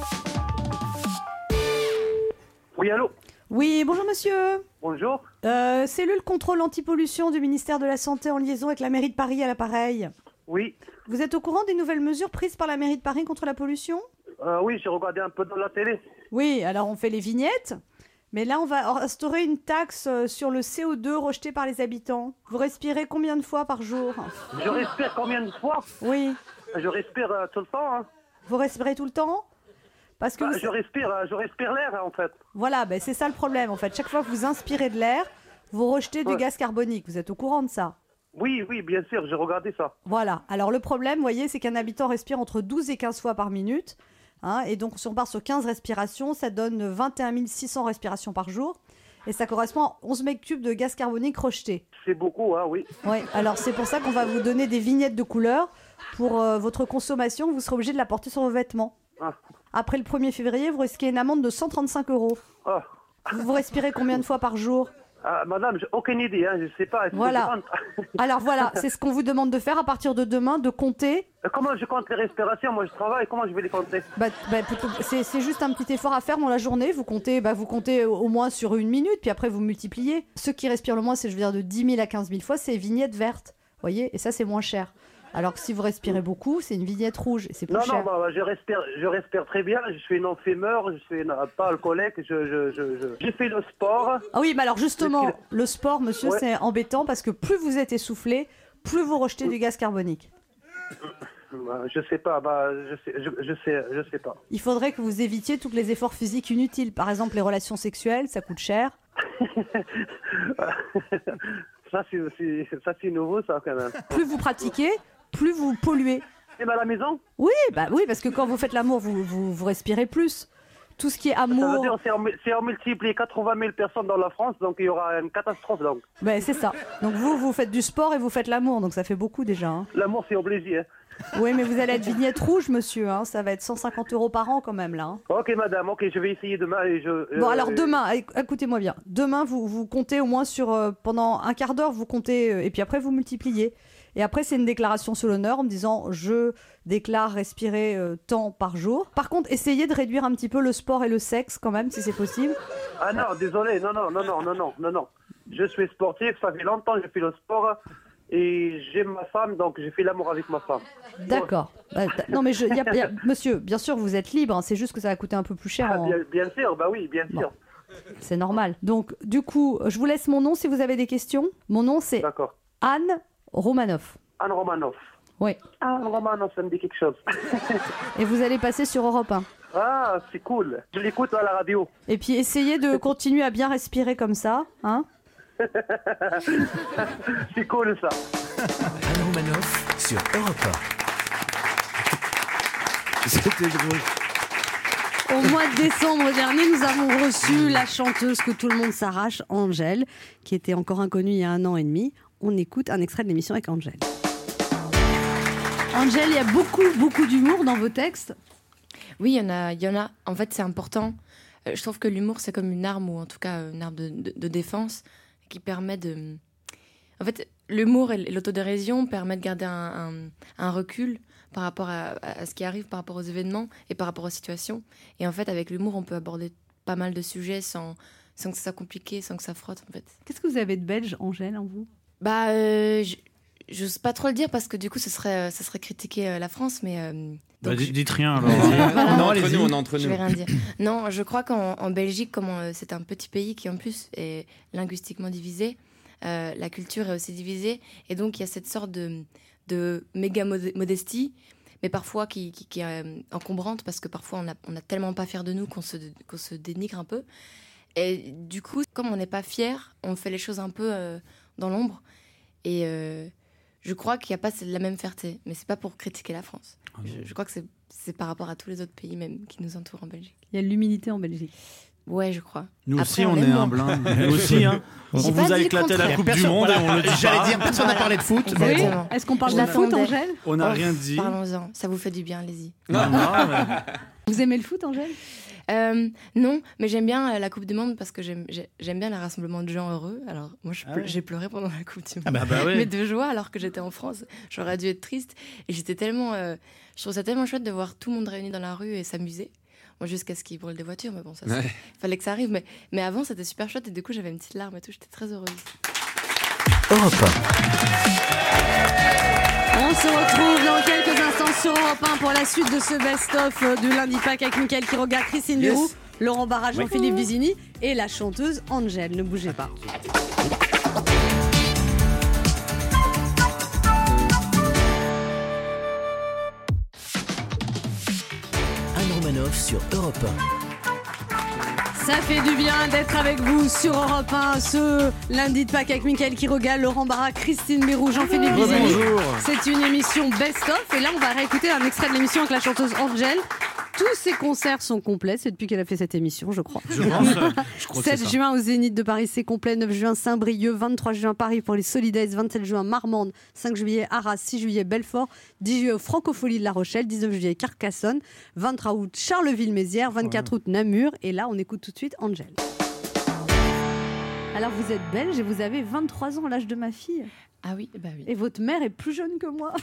S8: Oui, allô?
S2: Oui, bonjour monsieur.
S8: Bonjour.
S2: Euh, cellule contrôle antipollution du ministère de la Santé en liaison avec la mairie de Paris à l'appareil.
S8: Oui.
S2: Vous êtes au courant des nouvelles mesures prises par la mairie de Paris contre la pollution ?
S8: Euh, oui, j'ai regardé un peu dans la télé.
S2: Oui, alors on fait les vignettes, mais là on va instaurer une taxe euh, sur le C O deux rejeté par les habitants. Vous respirez combien de fois par jour ?
S8: Je respire combien de fois?
S2: Oui,
S8: Je respire euh, tout le temps. Hein.
S2: vous respirez tout le temps ?
S9: Parce que
S10: Bah,
S9: vous-
S10: je respire, euh, je respire l'air en fait.
S9: Voilà, ben c'est ça le problème en fait. Chaque fois que vous inspirez de l'air, vous rejetez du
S10: Ouais.
S9: gaz carbonique. Vous êtes au courant de ça?
S10: Oui, oui, bien sûr, j'ai regardé ça.
S9: Voilà. Alors le problème, vous voyez, c'est qu'un habitant respire entre douze et quinze fois par minute. Hein, et donc si on part sur quinze respirations, ça donne vingt et un mille six cents respirations par jour. Et ça correspond à onze mètres cubes de gaz carbonique rejeté.
S10: C'est beaucoup, hein, oui.
S9: Oui, alors c'est pour ça qu'on va vous donner des vignettes de couleur. Pour euh, votre consommation, vous serez obligé de la porter sur vos vêtements.
S10: Ah.
S9: Après le premier février, vous risquez une amende de cent trente-cinq euros.
S10: Ah.
S9: Vous respirez combien de fois par jour?
S10: Ah, madame, j'ai aucune idée, hein, je sais pas. est-ce que
S9: Voilà.
S10: je rentre
S9: Alors voilà, c'est ce qu'on vous demande de faire à partir de demain, de compter.
S10: Euh, Comment je compte les respirations? Moi, je travaille, comment je vais les compter?
S9: Bah, bah, plutôt- c'est c'est juste un petit effort à faire dans la journée. Vous comptez, bah, vous comptez au au moins sur une minute, puis après vous multipliez. Ceux qui respirent le moins, c'est je veux dire de dix mille à quinze mille fois, c'est vignette verte. Vous voyez? Et ça, c'est moins cher. Alors que si vous respirez beaucoup, c'est une vignette rouge. Et c'est plus
S10: Non,
S9: cher.
S10: non, bah, bah, je respire, je respire très bien. Je suis non-fumeur, je suis non- pas alcoolique. Je, je, je, je, je fais le sport.
S9: Ah oui, mais alors justement, le sport, monsieur,
S10: Ouais.
S9: c'est embêtant parce que plus vous êtes essoufflé, plus vous rejetez du gaz carbonique.
S10: Bah, je sais pas, bah, je sais, je, je sais, je sais pas.
S9: Il faudrait que vous évitiez tous les efforts physiques inutiles. Par exemple, les relations sexuelles, ça coûte cher.
S10: Ça, c'est, c'est- ça, c'est nouveau, ça, quand même.
S9: Plus vous pratiquez, plus vous polluez.
S10: Et à la maison?
S9: Oui, bah oui, parce que quand vous faites l'amour, vous, vous, vous respirez plus. Tout ce qui est
S10: Ça veut
S9: amour,
S10: dire, c'est en, c'est en multiplié quatre-vingt mille personnes dans la France, donc il y aura une catastrophe, donc.
S9: ben, c'est ça. Donc vous, vous faites du sport et vous faites l'amour, donc ça fait beaucoup déjà. hein.
S10: L'amour, c'est obligé, hein.
S9: Oui, mais vous allez être vignette rouge, monsieur. hein. Ça va être cent cinquante euros par an quand même, là. hein.
S10: Ok, madame, ok, je vais essayer demain et je...
S9: Bon,
S10: euh,
S9: alors demain, éc- écoutez-moi bien. Demain, vous, vous comptez au moins sur... euh, pendant un quart d'heure, vous comptez, euh, et puis après, vous multipliez. Et après, c'est une déclaration sur l'honneur en me disant, je déclare respirer euh, tant par jour. Par contre, essayez de réduire un petit peu le sport et le sexe quand même, si c'est possible.
S10: Ah non, désolé, non, non, non, non, non, non, non, non. Je suis sportif, ça fait longtemps que je fais le sport et j'aime ma femme, donc j'ai fait l'amour avec ma femme.
S9: D'accord. Bah, d- non, mais je, y a- y a- monsieur, bien sûr, vous êtes libre. hein, c'est juste que ça va coûter un peu plus cher.
S10: Ah,
S9: en-
S10: bien, bien sûr, bah oui, bien
S9: Bon.
S10: sûr.
S9: C'est normal. Donc, du coup, je vous laisse mon nom si vous avez des questions. Mon nom, c'est
S10: D'accord.
S9: Anne Romanoff.
S10: Anne Romanoff.
S9: Oui.
S10: Anne Romanoff, ça me dit quelque chose.
S9: Et vous allez passer sur Europe un.
S10: Ah, c'est cool. Je l'écoute à la radio.
S9: Et puis, essayez de continuer à bien respirer comme ça. Hein.
S10: C'est cool, ça.
S1: Anne Romanoff sur Europe
S5: C'était drôle.
S2: Au mois de décembre dernier, nous avons reçu la chanteuse que tout le monde s'arrache, Angèle, qui était encore inconnue il y a un an et demi. On écoute un extrait de l'émission avec Angèle. Angèle, il y a beaucoup, beaucoup d'humour dans vos textes.
S11: Oui, il y en a, il y en a. En fait, c'est important. Euh, je trouve que l'humour, c'est comme une arme, ou en tout cas une arme de, de- de défense, qui permet de... En fait, l'humour et l'autodérision permettent de garder un, un- un recul par rapport à, à ce qui arrive, par rapport aux événements et par rapport aux situations. Et en fait, avec l'humour, on peut aborder pas mal de sujets sans, sans que ça soit compliqué, sans que ça frotte, en fait.
S2: Qu'est-ce que vous avez de belge, Angèle, en vous?
S11: Bah, euh, je- j'ose pas trop le dire parce que du coup, ce serait, ce serait critiquer euh, la France, mais... euh,
S3: Bah,
S11: donc,
S3: dites, dites rien alors.
S11: Voilà.
S3: Non,
S12: Entre
S3: allez-y.
S12: nous, on est entre
S11: Je
S12: nous.
S11: vais rien dire. Non, je crois qu'en en Belgique, comme euh, c'est un petit pays qui en plus est linguistiquement divisé, euh, la culture est aussi divisée, et donc il y a cette sorte de, de méga modé- modestie, mais parfois qui, qui, qui est euh, encombrante parce que parfois on a, on a tellement pas fier de nous qu'on se, qu'on se dénigre un peu. Et du coup, comme on n'est pas fier, on fait les choses un peu euh, dans l'ombre. Et euh, je crois qu'il n'y a pas la même fierté, mais c'est pas pour critiquer la France. Je, je crois que c'est, c'est par rapport à tous les autres pays même qui nous entourent en Belgique.
S2: Il y a de l'humilité en Belgique.
S11: Ouais, je crois.
S3: Nous
S11: Après,
S3: aussi, on, est
S11: aime
S3: humbles.
S11: moins.
S3: hein. Nous aussi, hein.
S11: J'ai
S3: On
S11: pas
S3: vous a
S11: dit le
S3: éclaté la
S11: contraire.
S3: Coupe du
S6: Personne-
S3: Monde et
S6: voilà,
S3: on le dit
S6: J'allais
S3: pas.
S6: dire, personne n'a parlé de foot.
S11: Exactement.
S6: mais bon.
S11: Exactement.
S2: Est-ce qu'on parle
S11: Je
S2: de
S11: la
S2: foot,
S11: fondais.
S2: Angèle?
S3: On n'a
S11: Oh,
S3: rien dit.
S11: Parlons-en, ça vous fait du bien, allez-y.
S3: Non, non, mais-
S2: Vous aimez le foot, Angèle?
S11: Euh, non, mais j'aime bien euh, la Coupe du Monde parce que j'aime, j'ai- j'aime bien les rassemblements de gens heureux. Alors, moi, je
S3: Ah
S11: ple-
S3: ouais.
S11: j'ai pleuré pendant la Coupe du Monde.
S6: Ah bah,
S3: bah ouais.
S11: Mais de joie, alors que j'étais en France. J'aurais dû être triste. Et j'étais tellement. euh, je trouve ça tellement chouette de voir tout le monde réuni dans la rue et s'amuser. Bon, jusqu'à ce qu'ils brûlent des voitures, mais bon, ça,
S12: Ouais.
S11: il fallait que ça arrive. Mais, mais avant, c'était super chouette et du coup, j'avais une petite larme et tout. J'étais très heureuse.
S1: Europe
S2: On se retrouve dans quelques instants sur Europe un pour la suite de ce best-of euh, du lundi Pâques avec Mickaël Quiroga, Christine
S3: Yes.
S2: Leroux, Laurent Barra,
S3: Oui.
S2: Jean-Philippe Vizini et la chanteuse Angèle. Ne bougez pas.
S1: Anne Romanoff sur Europe un.
S2: Ça fait du bien d'être avec vous sur Europe un ce lundi de Pâques avec Mickaël Quiroga, Laurent Barra, Christine Béroux, Jean-Philippe Vizini.
S5: Bonjour.
S2: C'est une émission best-of et là on va réécouter un extrait de l'émission avec la chanteuse Angèle. Tous ses concerts sont complets, c'est depuis qu'elle a fait cette émission, je crois.
S3: Je pense. Je crois que c'est
S2: sept
S3: ça.
S2: juin au Zénith de Paris, c'est complet. neuf juin Saint-Brieuc, vingt-trois juin Paris pour les Solidays, vingt-sept juin Marmande, cinq juillet Arras, six juillet Belfort, dix juillet au Francophonie de La Rochelle, dix-neuf juillet Carcassonne, vingt-trois août Charleville-Mézières, vingt-quatre août Namur. Et là, on écoute tout de suite Angèle. Alors vous êtes belge et vous avez vingt-trois ans, l'âge de ma fille.
S11: Ah oui, bah oui.
S2: Et votre mère est plus jeune que moi.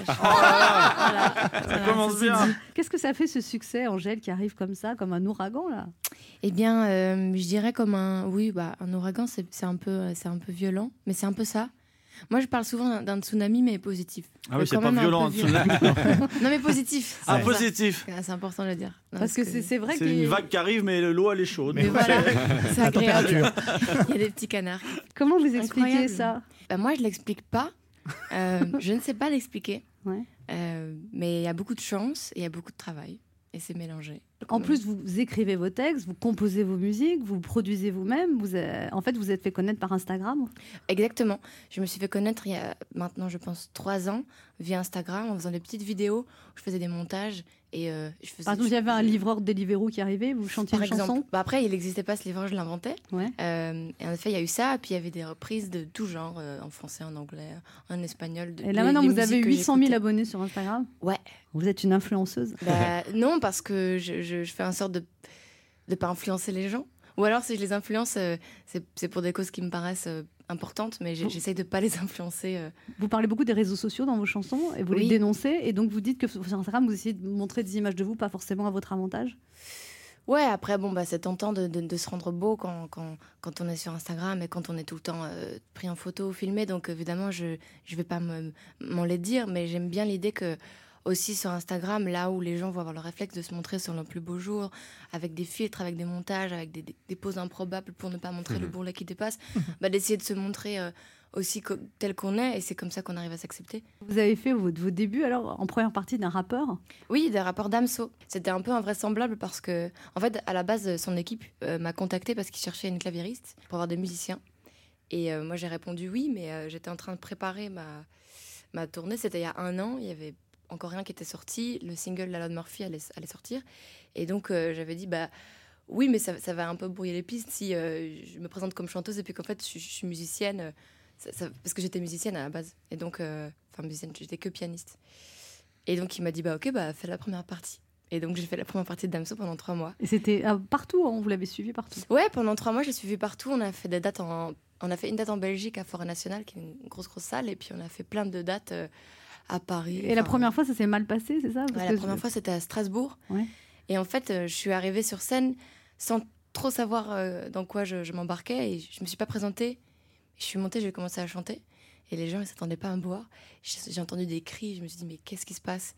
S3: Voilà. Ça commence
S2: c'est
S3: bien.
S2: dit. Qu'est-ce que ça fait ce succès, Angèle, qui arrive comme ça, comme un ouragan là?
S11: Eh bien, euh, je dirais comme un, oui, bah, un ouragan, c'est, c'est un peu, c'est un peu violent, mais c'est un peu ça. Moi, je parle souvent d'un, d'un tsunami, mais positif.
S3: Ah oui,
S11: Mais
S3: c'est
S11: quand
S3: pas
S11: même un
S3: violent,
S11: peu
S3: un tsunami.
S11: Non, mais positif.
S3: Ah,
S11: c'est
S3: positif.
S11: ça. C'est important de le dire. Non,
S2: Parce que c'est, c'est vrai
S3: C'est
S2: qu'il
S3: une vague qui arrive, mais l'eau, elle est chaude.
S11: Mais voilà, c'est agréable. Il y a des petits canards.
S2: Comment vous expliquez
S11: Incroyable.
S2: ça?
S11: Bah, moi, je l'explique pas. Euh, je ne sais pas l'expliquer.
S2: Ouais.
S11: Euh, mais il y a beaucoup de chance et il y a beaucoup de travail. Et c'est mélangé.
S2: En plus, vous écrivez vos textes, vous composez vos musiques, vous produisez vous-même. Vous avez- En fait, vous êtes fait connaître par Instagram.
S11: Exactement. Je me suis fait connaître il y a maintenant, je pense, trois ans via Instagram en faisant des petites vidéos où je faisais des montages et euh, je faisais.
S2: Par exemple, il y avait un livreur Deliveroo qui arrivait, vous chantiez
S11: Par
S2: une
S11: exemple.
S2: chanson.
S11: Bah après, il n'existait pas ce livreur, je l'inventais.
S2: Ouais.
S11: Euh, et en effet, il y a eu ça. Puis il y avait des reprises de tout genre, euh, en français, en anglais, en espagnol. De,
S2: Et là,
S11: les-
S2: maintenant,
S11: les
S2: vous avez
S11: musiques que
S2: huit cent mille
S11: j'écoutais.
S2: abonnés sur Instagram.
S11: Ouais.
S2: Vous êtes une influenceuse.
S11: Bah, non, parce que je, je, je fais en sorte de ne pas influencer les gens. Ou alors, si je les influence, euh, c'est, c'est pour des causes qui me paraissent euh, importantes, mais j'ai- j'essaye de ne pas les influencer. euh.
S2: Vous parlez beaucoup des réseaux sociaux dans vos chansons et vous les
S11: Oui.
S2: dénoncez. Et donc, vous dites que sur Instagram, vous essayez de montrer des images de vous, pas forcément à votre avantage.
S11: Ouais, après, bon, bah, c'est tentant de, de, de se rendre beau quand, quand, quand on est sur Instagram et quand on est tout le temps euh, pris en photo, filmé. Donc, évidemment, je ne vais pas me, m'en les dire, mais j'aime bien l'idée que, aussi sur Instagram, là où les gens vont avoir le réflexe de se montrer sur leur plus beau jour, avec des filtres, avec des montages, avec des, des, des poses improbables pour ne pas montrer le bourrelet qui dépasse, bah, d'essayer de se montrer euh, aussi co- tel qu'on est, et c'est comme ça qu'on arrive à s'accepter.
S2: Vous avez fait vos, vos débuts alors en première partie d'un rappeur.
S11: Oui, des rapports d'Amso. C'était un peu invraisemblable parce que, en fait, à la base, son équipe euh, m'a contacté parce qu'il cherchait une claviériste pour avoir des musiciens. Et euh, moi, j'ai répondu oui, mais euh, j'étais en train de préparer ma, ma tournée. C'était il y a un an, il y avait encore rien qui était sorti. Le single La Loi de Murphy allait, allait sortir. Et donc, euh, j'avais dit, bah oui, mais ça, ça va un peu brouiller les pistes si euh, je me présente comme chanteuse et puis qu'en fait, je, je suis musicienne. euh, ça- ça- parce que j'étais musicienne à la base. Et donc, euh, enfin, musicienne, j'étais que pianiste. Et donc, il m'a dit, bah ok, bah fais la première partie. Et donc, j'ai fait la première partie de Damso pendant trois mois.
S2: Et c'était euh, partout, hein, vous l'avez suivi partout.
S11: Ouais, pendant trois mois, j'ai suivi partout. On a fait des dates en... On a fait une date en Belgique à Forêt Nationale, qui est une grosse, grosse salle. Et puis, on a fait plein de dates euh, à Paris.
S2: Et la
S11: Enfin,
S2: première fois, ça s'est mal passé, c'est ça? Parce
S11: ouais,
S2: que
S11: la première fois, c'était à Strasbourg.
S2: Ouais.
S11: Et en fait, euh, je suis arrivée sur scène sans trop savoir euh, dans quoi je, je m'embarquais. Et je me suis pas présentée. Je suis montée, j'ai commencé à chanter. Et les gens, ils s'attendaient pas à me voir. J'ai j'ai entendu des cris. Je me suis dit, mais qu'est-ce qui se passe?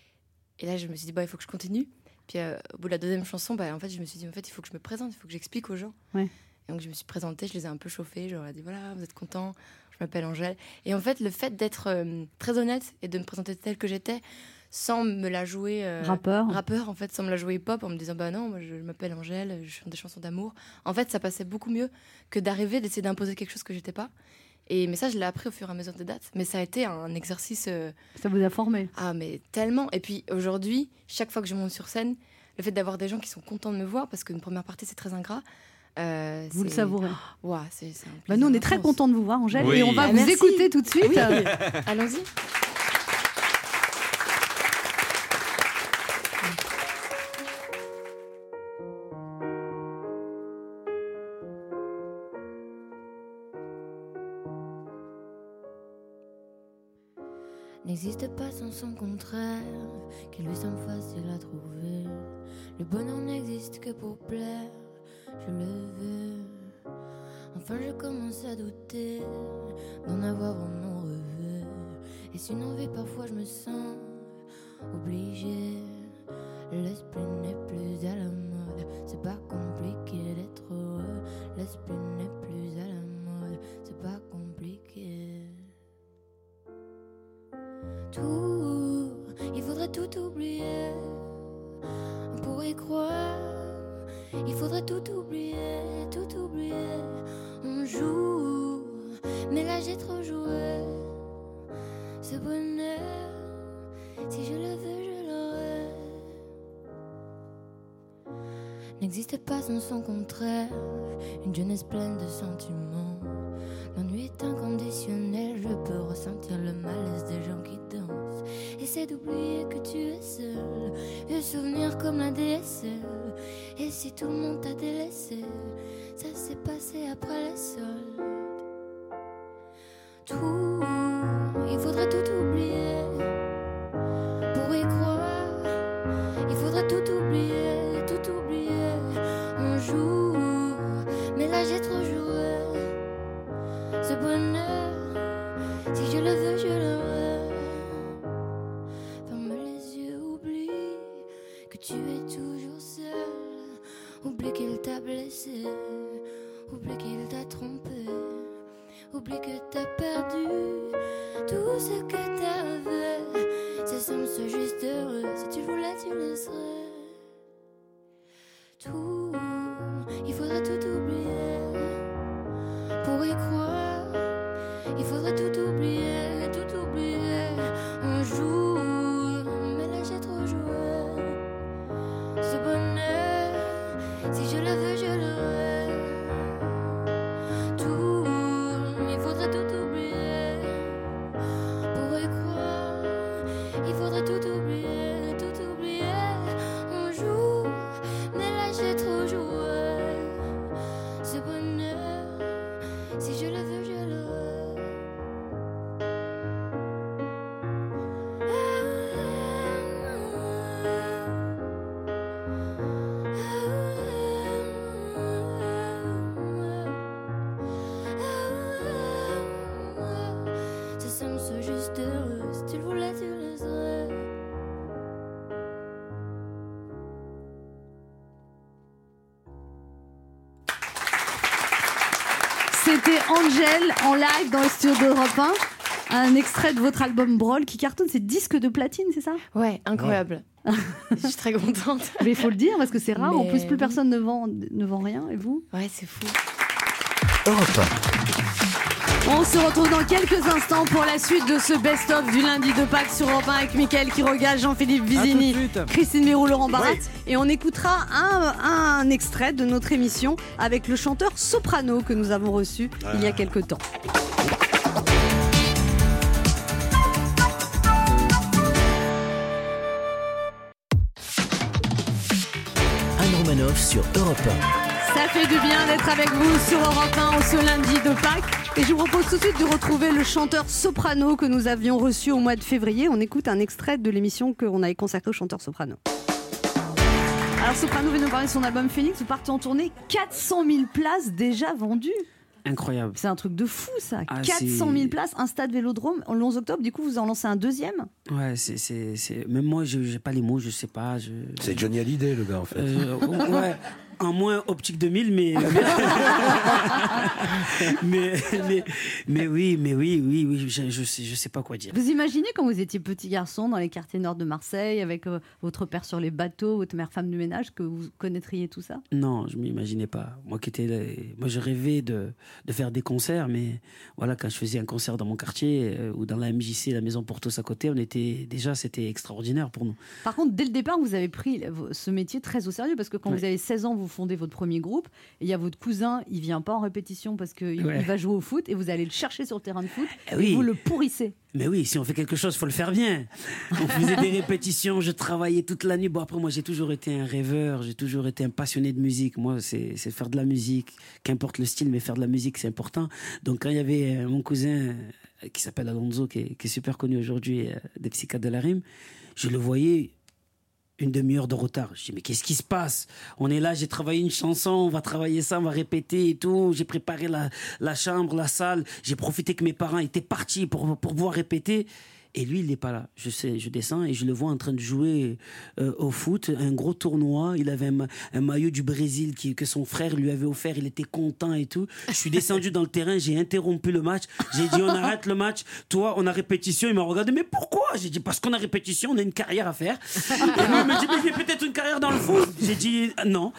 S11: Et là, je me suis dit, bah, il faut que je continue. Puis euh, au bout de la deuxième chanson, bah, en fait, je me suis dit, en fait, il faut que je me présente, il faut que j'explique aux gens.
S2: Ouais.
S11: Et donc, je me suis présentée, je les ai un peu chauffés. Je leur ai dit, voilà, vous êtes contents, je m'appelle Angèle. Et en fait, le fait d'être euh, très honnête et de me présenter telle que j'étais, sans me la jouer euh,
S2: Rappeur.
S11: rappeur, en fait, sans me la jouer hip-hop, en me disant, bah non, moi, je m'appelle Angèle, je chante des chansons d'amour. En fait, ça passait beaucoup mieux que d'arriver, d'essayer d'imposer quelque chose que j'étais pas. Et, mais ça, je l'ai appris au fur et à mesure des dates. Mais ça a été un exercice. euh,
S2: Ça vous a formé.
S11: Ah, mais tellement. Et puis aujourd'hui, chaque fois que je monte sur scène, le fait d'avoir des gens qui sont contents de me voir, parce qu'une première partie, c'est très ingrat. euh,
S2: Vous le
S11: c'est-
S2: savourez.
S11: Ouah, c'est, c'est un
S2: Bah,
S11: plaisir
S2: nous, on est très
S11: intense.
S2: contents de vous voir, Angèle,
S3: Oui.
S2: et on va
S11: Ah,
S2: vous
S11: merci.
S2: écouter tout de suite.
S11: Oui. Allons-y.
S12: N'existe pas sans son contraire, qu'il lui semble facile à trouver. Le bonheur n'existe que pour plaire, je le veux. Enfin je commence à douter d'en avoir vraiment rêvé. Et c'est une envie, parfois je me sens obligée. L'esprit n'est plus à la mode, c'est pas compliqué d'être heureux. L'esprit n'est plus à la mode, c'est pas compliqué. Tout, il faudrait tout oublier pour y croire. j'ai trop joué. Ce bonheur, si je le veux, je l'aurai. N'existe pas sans son contraire, une jeunesse pleine de sentiments. L'ennui est inconditionnel, je peux ressentir le malaise des gens qui dansent. Essaie d'oublier que tu es seul, vieux souvenir comme la D S L. Et si tout le monde t'a délaissé, ça s'est passé après les soldes. Tout, il faudrait tout oublier pour y croire. Il faudrait tout oublier, tout oublier un jour. Mais là j'ai trop joué. Ce bonheur, si je le veux, je l'aurai. Ferme les yeux, oublie que tu es toujours seul. Oublie qu'il t'a blessé, oublie qu'il t'a trompé. Oublie que t'as perdu tout ce que t'avais. C'est simple, sois juste heureux. Si tu voulais, tu le serais. Tout, il faudrait tout oublier pour y croire. Il faudrait tout oublier, tout oublier un jour. Mais là j'ai trop joué. Ce bonheur, si je le veux, je l'aurai. Tout, il faudrait tout oublier pour y croire. Il faudrait tout oublier, tout oublier un jour. Mais là j'ai trop joué. Ce bonheur, si je le veux, je l'aurai. C'est simple, sois juste heureux. Si tu le voulais, tu le serais.
S2: C'était Angel en live dans le studio d'Europe un. Un extrait de votre album Brawl qui cartonne, c'est disque de platine, c'est ça?
S11: Ouais, incroyable. Je suis très contente.
S2: Mais il faut le dire parce que c'est rare.
S11: Mais
S2: En plus, plus
S11: oui.
S2: personne ne vend, ne vend rien. Et vous?
S11: Ouais, c'est fou.
S1: Europe
S2: On se retrouve dans quelques instants pour la suite de ce best-of du lundi de Pâques sur Europe un avec Mickaël Quiroga, Jean-Philippe Vizini,
S3: À tout de suite.
S2: Christine Mérou, Laurent Barra.
S3: Oui.
S2: Et on écoutera un, un extrait de notre émission avec le chanteur Soprano que nous avons reçu il y a quelques temps.
S1: Anne Romanoff sur Europe un.
S2: Ça fait du bien d'être avec vous sur Europe un en ce lundi de Pâques. Et je vous propose tout de suite de retrouver le chanteur Soprano que nous avions reçu au mois de février. On écoute un extrait de l'émission qu'on avait consacrée au chanteur Soprano. Alors Soprano vient nous parler de son album Phoenix. Vous partez en tournée, quatre cent mille places déjà vendues.
S13: Incroyable.
S2: C'est un truc de fou ça.
S13: Ah,
S2: quatre cent mille places, un stade Vélodrome le onze octobre. Du coup, vous en lancez un deuxième.
S13: Ouais, c'est, c'est, c'est... Même moi, je n'ai pas les mots, je sais pas. Je...
S5: C'est Johnny Hallyday, le gars, en fait.
S13: Euh, ouais, en moins optique deux mille, mais... mais, mais, mais oui, mais oui, oui, oui, je, je, sais, je sais pas quoi dire.
S2: Vous imaginez quand vous étiez petit garçon dans les quartiers nord de Marseille, avec euh, votre père sur les bateaux, votre mère femme de ménage, que vous connaîtriez tout ça?
S13: Non, je m'imaginais pas. Moi qui étais, là, moi je rêvais de, de faire des concerts, mais voilà, quand je faisais un concert dans mon quartier euh, ou dans la M J C, la maison pour tous à côté, on était déjà, c'était extraordinaire pour nous.
S2: Par contre, dès le départ, vous avez pris ce métier très au sérieux parce que quand
S13: Ouais.
S2: vous avez seize ans, vous fondez votre premier groupe et il y a votre cousin, il vient pas en répétition parce qu'il
S13: Ouais.
S2: il va jouer au foot et vous allez le chercher sur le terrain de foot
S13: Eh
S2: et
S13: oui.
S2: vous le pourrissez.
S13: Mais oui, si on fait quelque chose, il faut le faire bien. On faisait des répétitions, je travaillais toute la nuit. Bon, après, moi, j'ai toujours été un rêveur, j'ai toujours été un passionné de musique. Moi, c'est, c'est faire de la musique, qu'importe le style, mais faire de la musique, c'est important. Donc, quand il y avait euh, mon cousin, euh, qui s'appelle Alonso, qui est, qui est super connu aujourd'hui, euh, des psychiatres de la rime, je le voyais une demi-heure de retard. Je dis, mais qu'est-ce qui se passe? On est là, j'ai travaillé une chanson, on va travailler ça, on va répéter et tout. J'ai préparé la, la chambre, la salle. J'ai profité que mes parents étaient partis pour, pour pouvoir répéter. Et lui, il n'est pas là. Je sais, je descends et je le vois en train de jouer euh, au foot, un gros tournoi. Il avait un, ma- un maillot du Brésil qui, que son frère lui avait offert. Il était content et tout. Je suis descendu dans le terrain, j'ai interrompu le match. J'ai dit, on arrête le match. Toi, on a répétition. Il m'a regardé, mais pourquoi? J'ai dit, parce qu'on a répétition, on a une carrière à faire. Et lui, il m'a dit, mais il y a peut-être une carrière dans le foot. J'ai dit, non.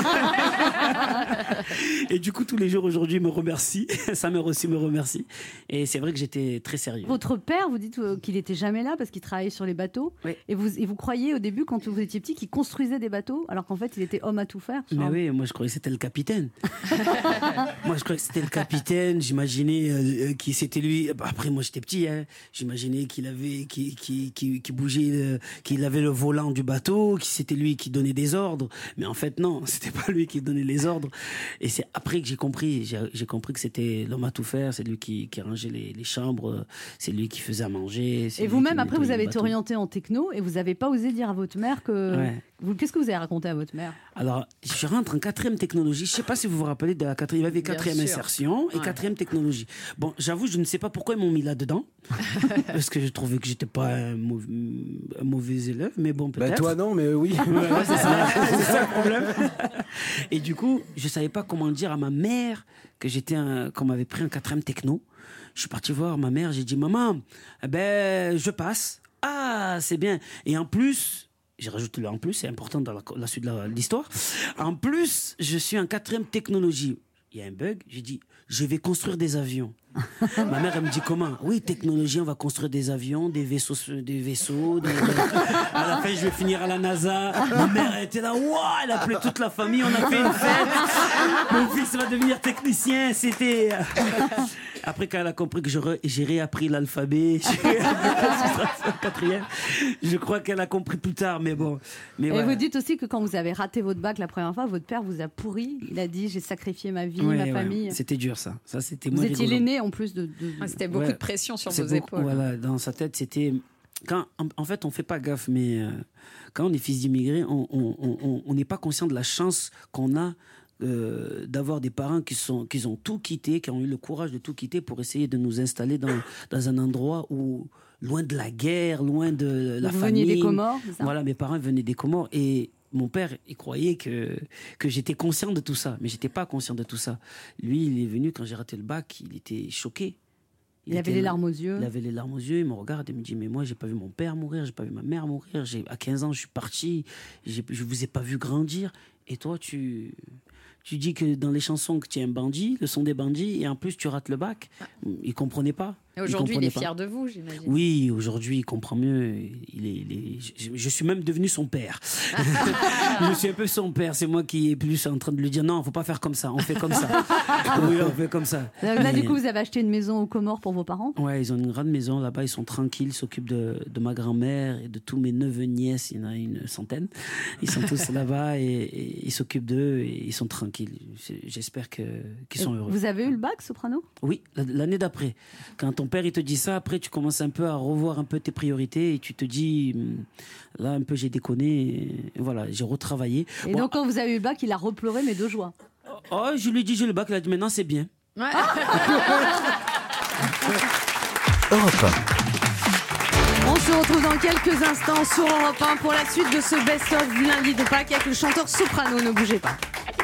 S13: Et du coup, tous les jours aujourd'hui, il me remercie. Sa mère aussi me remercie. Et c'est vrai que j'étais très sérieux.
S2: Votre père, vous dites euh, qu'il était jamais là parce qu'il travaillait sur les bateaux.
S13: Oui.
S2: Et vous, et vous croyez au début, quand vous étiez petit, qu'il construisait des bateaux, alors qu'en fait, il était homme à tout faire.
S13: Mais oui, moi je croyais que c'était le capitaine. Moi je croyais que c'était le capitaine. J'imaginais euh, que c'était lui. Après, moi j'étais petit. Hein. J'imaginais qu'il avait, qu'il, qu'il, qu'il, qu'il bougeait, euh, qu'il avait le volant du bateau, que c'était lui qui donnait des ordres. Mais en fait, non, c'était pas lui qui donnait les ordres. Et c'est après que j'ai compris. J'ai, j'ai compris que c'était l'homme à tout faire. C'est lui qui, qui rangeait les, les chambres. C'est lui qui faisait à manger. C'est
S2: Et
S13: lui
S2: vous-même,
S13: qui
S2: après, vous
S13: nettoyait
S2: avez
S13: le
S2: été
S13: bateau.
S2: orienté en techno et vous n'avez pas osé dire à votre mère que.
S13: Ouais.
S2: Vous, qu'est-ce que vous avez raconté à votre mère?
S13: Alors, je rentre en quatrième technologie. Je ne sais pas si vous vous rappelez de la quatrième. Il y avait
S2: Bien
S13: quatrième
S2: sûr.
S13: insertion et
S2: Ouais.
S13: quatrième technologie. Bon, j'avoue, je ne sais pas pourquoi ils m'ont mis là-dedans. Parce que je trouvais que j'étais pas un mauvais, un mauvais élève, mais bon, peut-être.
S5: Bah, toi, non, mais oui.
S13: Ouais, c'est ça, c'est ça le problème. Et du coup, je savais pas comment dire à ma mère que j'étais un, qu'on m'avait pris un quatrième techno. Je suis parti voir ma mère, j'ai dit, maman, eh ben, je passe. Ah, c'est bien. Et en plus, j'ai rajouté le en plus, c'est important dans la, la suite de la- l'histoire. En plus, je suis en quatrième technologie. Il y a un bug, j'ai dit, je vais construire des avions. Ma mère, elle me dit comment? Oui, technologie, on va construire des avions, des vaisseaux, des vaisseaux. Des... À la fin, je vais finir à la NASA. Ma mère, elle était là, waouh, elle appelait toute la famille, on a fait une fête. Mon fils va devenir technicien, c'était. Après, quand elle a compris que je re- j'ai réappris l'alphabet, j'ai réappris la quatrième, je crois qu'elle a compris plus tard, mais bon. Mais
S2: Et
S13: voilà.
S2: vous dites aussi que quand vous avez raté votre bac la première fois, votre père vous a pourri. Il a dit, j'ai sacrifié ma vie,
S13: Ouais,
S2: ma
S13: ouais,
S2: famille.
S13: C'était dur, ça. Ça, c'était
S2: Vous
S13: moins
S2: étiez
S13: rigolo.
S2: l'aîné en plus de. de-
S14: Ouais, c'était beaucoup
S13: Ouais.
S14: de pression sur
S13: C'est
S14: vos
S13: beaucoup-
S14: épaules.
S13: Voilà, dans sa tête, c'était. Quand, en, en fait, on fait pas gaffe, mais euh, quand on est fils d'immigrés, on on- on- on- on n'est pas conscient de la chance qu'on a euh, d'avoir des parents qui, sont, qui ont tout quitté, qui ont eu le courage de tout quitter pour essayer de nous installer dans, dans un endroit où, loin de la guerre, loin de la
S2: Vous
S13: famille.
S2: veniez des Comores, c'est ça?
S13: Voilà, mes parents venaient des Comores et mon père, il croyait que, que j'étais conscient de tout ça, mais j'étais pas conscient de tout ça. Lui, il est venu quand j'ai raté le bac, il était choqué.
S2: Il avait
S13: était-
S2: les larmes aux yeux.
S13: Il avait les larmes aux yeux, il me regarde et me dit, mais moi, j'ai pas vu mon père mourir, j'ai pas vu ma mère mourir, j'ai, à quinze ans, je suis parti, j'ai, je vous ai pas vu grandir, et toi, tu, tu dis que dans les chansons que tu es un bandit, le son des bandits, et en plus, tu rates le bac. Il comprenait pas.
S14: Et aujourd'hui, il
S13: comprenait
S14: est
S13: pas.
S14: fier de vous, j'imagine.
S13: Oui, aujourd'hui, il comprend mieux. Il est, il est- je, je suis même devenu son père. Je suis un peu son père. C'est moi qui est plus en train de lui dire non, faut pas faire comme ça. On fait comme ça. Oui, on fait comme ça.
S2: Là, là,
S13: Mais-
S2: du coup, vous avez acheté une maison aux Comores pour vos parents?
S13: Ouais, ils ont une grande maison là-bas. Ils sont tranquilles. Ils s'occupent de, de ma grand-mère et de tous mes neveux nièces. Il y en a une centaine. Ils sont tous là-bas et, et ils s'occupent d'eux et ils sont tranquilles. C'est- J'espère que qu'ils sont heureux.
S2: Vous avez eu le bac, soprano?
S13: Oui, l'année d'après. Quand ton père il te dit ça, après tu commences un peu à revoir un peu tes priorités et tu te dis hum, là un peu j'ai déconné. Et voilà, j'ai retravaillé.
S2: Et
S13: Bon,
S2: donc, quand vous avez eu le bac, il a repleuré, mais de joie.
S13: oh, je lui ai dit j'ai le bac, il a dit maintenant c'est bien.
S1: Europe un.
S2: On se retrouve dans quelques instants sur Europe un pour la suite de ce best-of du lundi de Pâques avec le chanteur soprano. Ne bougez pas.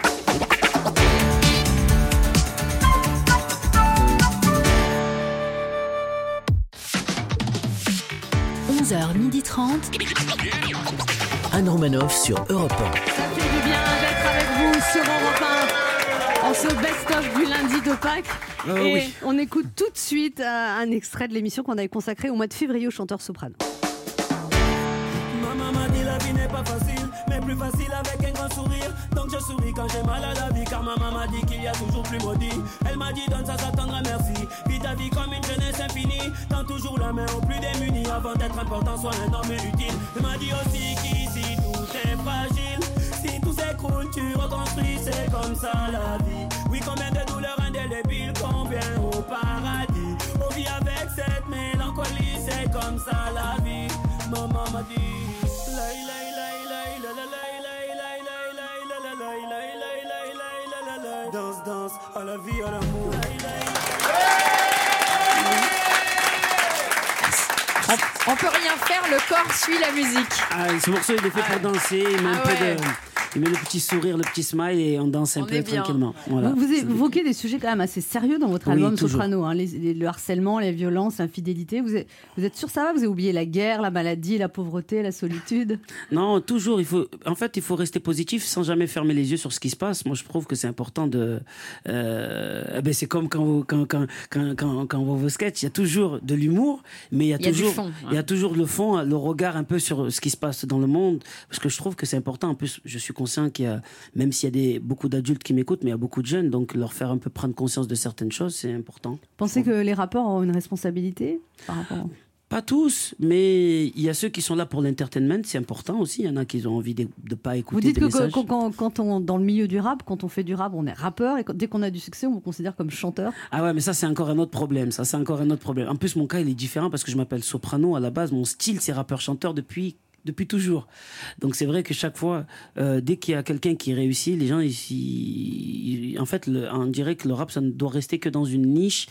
S1: onze heures trente. Anne Romanoff sur Europe un.
S2: Ça fait du bien d'être avec vous sur Europe un en ce best-of du lundi de Pâques.
S5: Ah
S2: Et
S5: oui.
S2: on écoute tout de suite euh, un extrait de l'émission qu'on avait consacrée au mois de février au chanteur soprano.
S15: Maman m'a dit la vie n'est pas facile, mais plus facile avec un grand sourire. Donc je souris quand j'ai mal à la vie, car maman m'a dit qu'il y a toujours plus maudit. Elle m'a dit donne ça, ça t'attendra, merci. Vis ta vie comme une jeunesse infinie. Tends toujours la main aux plus démunis. Avant d'être important, sois un homme utile. Elle m'a dit aussi qu'ici tout est fragile. Si tout s'écroule, tu reconstruis, c'est comme ça la vie. Oui, combien de douleurs indélébiles, combien au paradis. On vit avec cette mélancolie, c'est comme ça la vie. Maman m'a dit. Danse, danse, à la vie, à l'amour.
S14: On, on peut rien faire, le corps suit la musique.
S13: Ah, ce morceau, il est fait pour danser. Il met,
S14: Ah
S13: un peu
S14: ouais.
S13: de, il met le petit sourire, le petit smile et on danse un
S14: On
S13: peu
S14: est bien.
S13: tranquillement. Voilà.
S2: Vous, vous évoquez des sujets quand même assez sérieux dans votre
S13: Oui,
S2: album
S13: toujours.
S2: Soprano, hein, les- les- le harcèlement, les violences, l'infidélité. Vous êtes, vous êtes sûr ça va? Vous avez oublié la guerre, la maladie, la pauvreté, la solitude?
S13: Non, toujours. Il faut, en fait, il faut rester positif sans jamais fermer les yeux sur ce qui se passe. Moi, je trouve que c'est important de. Euh, eh ben, c'est comme quand vous, quand, quand, quand, quand, quand on voit vos sketchs, il y a toujours de l'humour, mais il y a
S14: Il y a du
S13: toujours,
S14: fond,
S13: il y a
S14: ouais.
S13: toujours le fond, le regard un peu sur ce qui se passe dans le monde, parce que je trouve que c'est important. En plus, je suis conscient qu'il y a, même s'il y a des, beaucoup d'adultes qui m'écoutent, mais il y a beaucoup de jeunes, donc leur faire un peu prendre conscience de certaines choses, c'est important.
S2: Pensez que les rappeurs ont une responsabilité par rapport...
S13: Pas tous, mais il y a ceux qui sont là pour l'entertainment, c'est important aussi. Il y en a qui ont envie de ne pas écouter
S2: Vous dites
S13: des
S2: que
S13: messages.
S2: quand, quand, quand on, dans le milieu du rap, quand on fait du rap, on est rappeur, et quand- dès qu'on a du succès, on vous considère comme chanteur.
S13: Ah ouais, mais ça, c'est encore un autre problème. Ça, c'est encore un autre problème. En plus, mon cas, il est différent parce que je m'appelle Soprano. À la base, mon style, c'est rappeur-chanteur depuis, depuis toujours. Donc, c'est vrai que chaque fois, euh, dès qu'il y a quelqu'un qui réussit, les gens, ils, ils- en fait, le, on dirait que le rap, ça ne doit rester que dans une niche.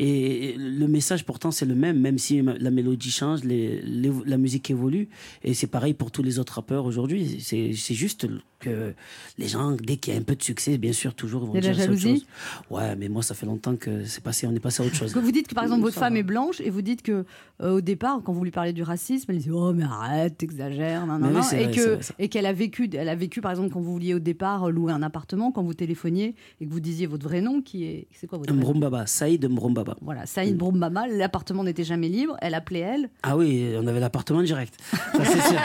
S13: Et le message, pourtant, c'est le même, même si la mélodie change, les, les- la musique évolue. Et c'est pareil pour tous les autres rappeurs aujourd'hui. C'est, c'est juste que les gens, dès qu'il y a un peu de succès, bien sûr, toujours, ils vont
S2: Il y a de
S13: dire
S2: la
S13: c'est autre
S2: jalousie?
S13: chose. Ouais, mais moi, ça fait longtemps que c'est passé, on est passé à autre chose.
S2: Parce que vous dites que par exemple votre
S13: Ça
S2: femme
S13: va.
S2: est blanche et vous dites que euh, au départ quand vous lui parlez du racisme elle dit oh mais arrête t'exagères nan, nan,
S13: Mais oui,
S2: nan.
S13: c'est
S2: et
S13: vrai, c'est
S2: que
S13: vrai, ça.
S2: et qu'elle a vécu elle a vécu par exemple quand vous vouliez au départ euh, louer un appartement quand vous téléphoniez et que vous disiez votre vrai nom qui est c'est quoi votre vrai nom?
S13: Mbrombaba, Saïd Mbrombaba.
S2: Voilà Saïd Mbrombaba, l'appartement n'était jamais libre, elle appelait elle.
S13: Ah oui, on avait l'appartement direct. Ça, c'est sûr.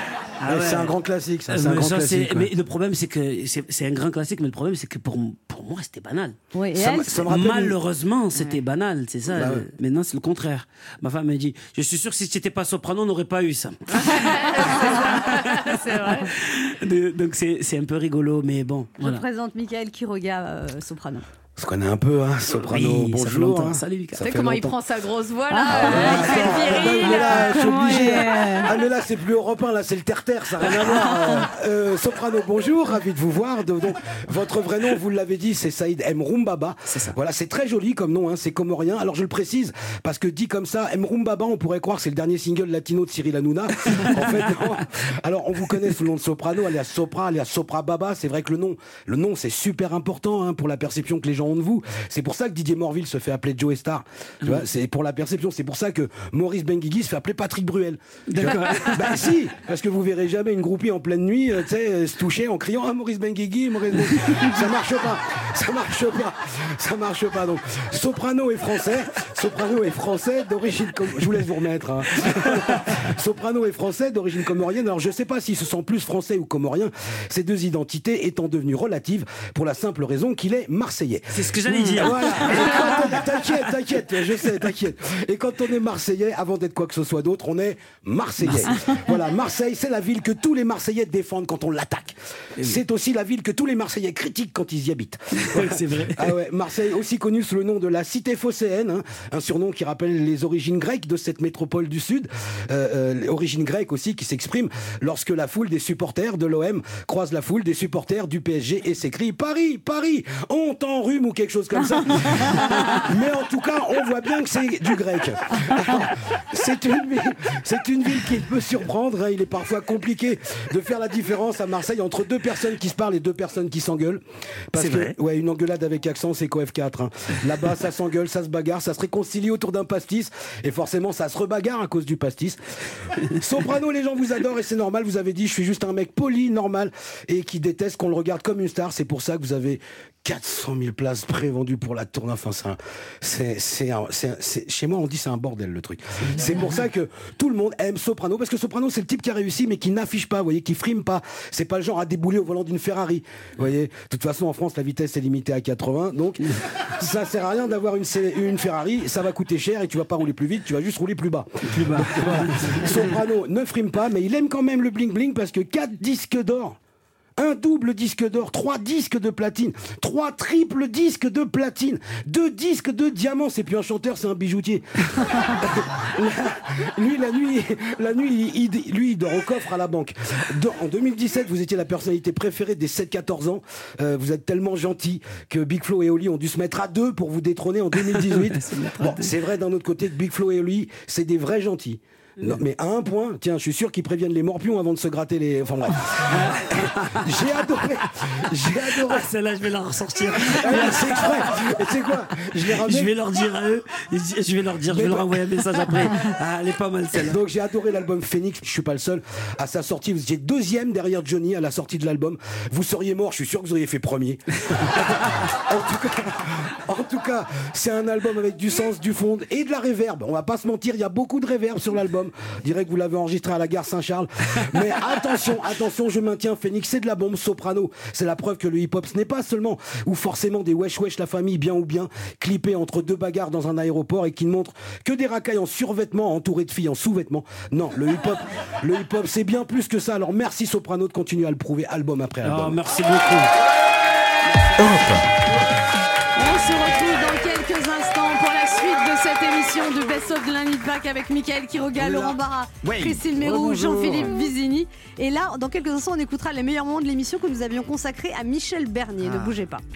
S13: Ah
S5: Ouais,
S13: ouais.
S5: C'est un grand classique, ça.
S13: Euh,
S5: C'est un
S13: mais
S5: grand
S13: ça, c'est-
S5: classique. ouais.
S13: Mais le problème, c'est que c'est c'est un grand classique, mais le problème, c'est que pour, pour moi, c'était banal.
S2: Oui, et
S5: Ça
S2: elle,
S5: me- ça me rappelle une-
S13: Malheureusement, c'était banal, c'est ça.
S5: Bah ouais.
S13: Maintenant, c'est le contraire. Ma femme me dit, je suis sûr que si c'était pas Soprano, on n'aurait pas eu ça.
S2: c'est vrai.
S13: De- Donc c'est c'est un peu rigolo, mais bon,
S2: Je
S13: voilà.
S2: présente Michael Quiroga euh, soprano.
S5: On se connaît un peu, hein, Soprano.
S13: Oui, ça fait
S5: bonjour.
S13: longtemps.
S5: hein.
S13: Salut, Lucas.
S5: Ça
S14: Tu sais
S5: fait
S14: comment il
S5: longtemps.
S14: prend sa grosse voix
S2: Ah,
S14: là
S2: ouais,
S14: il fait
S5: Attends,
S14: le viril.
S5: mais là, je suis
S2: Comment
S5: obligé.
S2: il est
S5: Ah, mais là, c'est plus européen, là, c'est le terre-terre, ça n'a rien à voir. Euh, Soprano, bonjour, ravi de vous voir. De- donc, votre vrai nom, vous l'avez dit, c'est Saïd Mbrombaba.
S13: C'est ça.
S5: Voilà, c'est très joli comme nom, hein, c'est comorien. Alors, je le précise, parce que dit comme ça, Mbrombaba, on pourrait croire que c'est le dernier single latino de Cyril Hanouna. En fait, non. Alors, on vous connaît sous le nom de Soprano, alias Sopra, alias Sopra Baba. C'est vrai que le nom, le nom, c'est super important hein, pour la perception que les gens ont de vous. C'est pour ça que Didier Morville se fait appeler Joe Star. Tu vois, c'est pour la perception. C'est pour ça que Maurice Benguigui se fait appeler Patrick Bruel.
S13: D'accord.
S5: Bah si, parce que vous verrez jamais une groupie en pleine nuit, euh, tu sais, euh, se toucher en criant ah Maurice Benguigui, Maurice Benguigui. Ça marche pas, ça marche pas, ça marche pas. Donc Soprano est français, Soprano est français d'origine. com- Je vous laisse vous remettre. hein. Soprano est français d'origine comorienne. Alors je sais pas s'il se sent plus français ou comorien. Ces deux identités étant devenues relatives pour la simple raison qu'il est marseillais.
S13: C'est ce que j'allais dire.
S5: Voilà. Et quand on est- T'inquiète, t'inquiète, je sais, t'inquiète. Et quand on est Marseillais, avant d'être quoi que ce soit d'autre, on est Marseillais. Voilà, Marseille, c'est la ville que tous les Marseillais défendent quand on l'attaque. C'est aussi la ville que tous les Marseillais critiquent quand ils y habitent. Voilà.
S13: C'est vrai.
S5: Ah ouais, Marseille, aussi connue sous le nom de la cité phocéenne, hein, un surnom qui rappelle les origines grecques de cette métropole du Sud. Euh, euh, les origines grecques aussi qui s'expriment lorsque la foule des supporters de l'O M croise la foule des supporters du P S G et s'écrie Paris, Paris, on t'enrhume ou quelque chose comme ça. Mais en tout cas, on voit bien que c'est du grec. C'est une, ville- c'est une ville qui peut surprendre. hein. Il est parfois compliqué de faire la différence à Marseille entre deux personnes qui se parlent et deux personnes qui s'engueulent. Parce
S13: C'est
S5: que,
S13: vrai.
S5: ouais, une engueulade avec accent, c'est qu'au F quatre. hein. Là-bas, ça s'engueule, ça se bagarre, ça se réconcilie autour d'un pastis. Et forcément, ça se rebagarre à cause du pastis. Soprano, les gens vous adorent et c'est normal. Vous avez dit, je suis juste un mec poli, normal et qui déteste qu'on le regarde comme une star. C'est pour ça que vous avez quatre cent mille places prévendues pour la tournée. Enfin, c'est un- c'est, c'est un- c'est un- c'est- chez moi, on dit c'est un bordel le truc. C'est pour ça que tout le monde aime Soprano parce que Soprano, c'est le type qui a réussi mais qui n'affiche pas, vous voyez, qui frime pas. C'est pas le genre à débouler au volant d'une Ferrari. Vous voyez, de toute façon, en France, la vitesse est limitée à quatre-vingts. Donc, ça sert à rien d'avoir une, C- une Ferrari. Ça va coûter cher et tu vas pas rouler plus vite, tu vas juste rouler plus bas.
S13: Plus bas.
S5: Voilà. Soprano ne frime pas, mais il aime quand même le bling bling parce que quatre disques d'or. un double disque d'or, trois disques de platine, trois triples disques de platine, deux disques de diamant. C'est plus un chanteur, c'est un bijoutier. Lui, la nuit, la nuit il, il- lui, il dort au coffre à la banque. Dans- en deux mille dix-sept, vous étiez la personnalité préférée des sept quatorze ans. Euh, vous êtes tellement gentil que Big Flo et Oli ont dû se mettre à deux pour vous détrôner en deux mille dix-huit. Bon, c'est vrai d'un autre côté que Big Flo et Oli, c'est des vrais gentils. Non, mais à un point, tiens, je suis sûr qu'ils préviennent les morpions avant de se gratter les. Enfin bref. J'ai adoré. J'ai adoré.
S13: Ah, celle-là, je vais la ressortir.
S5: Ah, c'est exprès. Et tu sais quoi, je les ramène.
S13: Je vais leur dire à eux, je vais leur dire, je vais leur envoyer un message après. Ah, elle est pas mal celle-là.
S5: Donc j'ai adoré l'album Phoenix, je suis pas le seul. À sa sortie, vous étiez deuxième derrière Johnny à la sortie de l'album. Vous seriez mort, je suis sûr que vous auriez fait premier. en tout cas, en tout cas, c'est un album avec du sens, du fond et de la réverb. On va pas se mentir, il y a beaucoup de réverb sur l'album. Je dirais que vous l'avez enregistré à la gare Saint-Charles. Mais attention, attention, je maintiens, Phoenix, c'est de la bombe soprano. C'est la preuve que le hip-hop, ce n'est pas seulement ou forcément des wesh wesh la famille, bien ou bien, clippés entre deux bagarres dans un aéroport et qui ne montrent que des racailles en survêtement, entourés de filles en sous-vêtements. Non, le hip-hop, le hip-hop, c'est bien plus que ça. Alors merci Soprano de continuer à le prouver album après album.
S13: Oh, merci beaucoup.
S2: On se retrouve dans quelques instants pour la suite de cette émission de Best of de lundi de Pâques avec Mickaël Quiroga,
S6: Oula.
S2: Laurent Barra,
S6: Oui.
S2: Christine Mérou,
S6: Rebonjour.
S2: Jean-Philippe Vizini. Et là, dans quelques instants, on écoutera les meilleurs moments de l'émission que nous avions consacré à Michel Bernier. Ne bougez pas.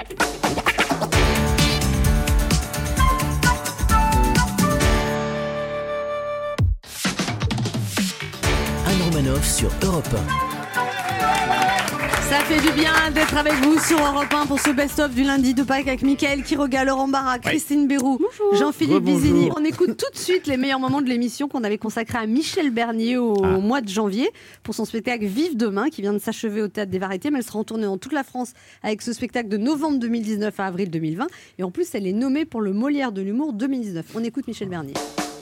S1: Anne Romanoff sur Europe un.
S2: Ça fait du bien d'être avec vous sur Europe un pour ce best-of du lundi de Pâques avec Mickaël Quiroga, Laurent Barra, Christine Bérou, Jean-Philippe
S3: Rebonjour.
S2: Vizini. On écoute tout de suite les meilleurs moments de l'émission qu'on avait consacré à Michel Bernier au
S3: Ah.
S2: mois de janvier pour son spectacle Vive demain qui vient de s'achever au Théâtre des Variétés. Mais elle sera en tournée dans toute la France avec ce spectacle de novembre deux mille dix-neuf à avril deux mille vingt. Et en plus, elle est nommée pour le Molière de l'humour deux mille dix-neuf. On écoute Michel Bernier.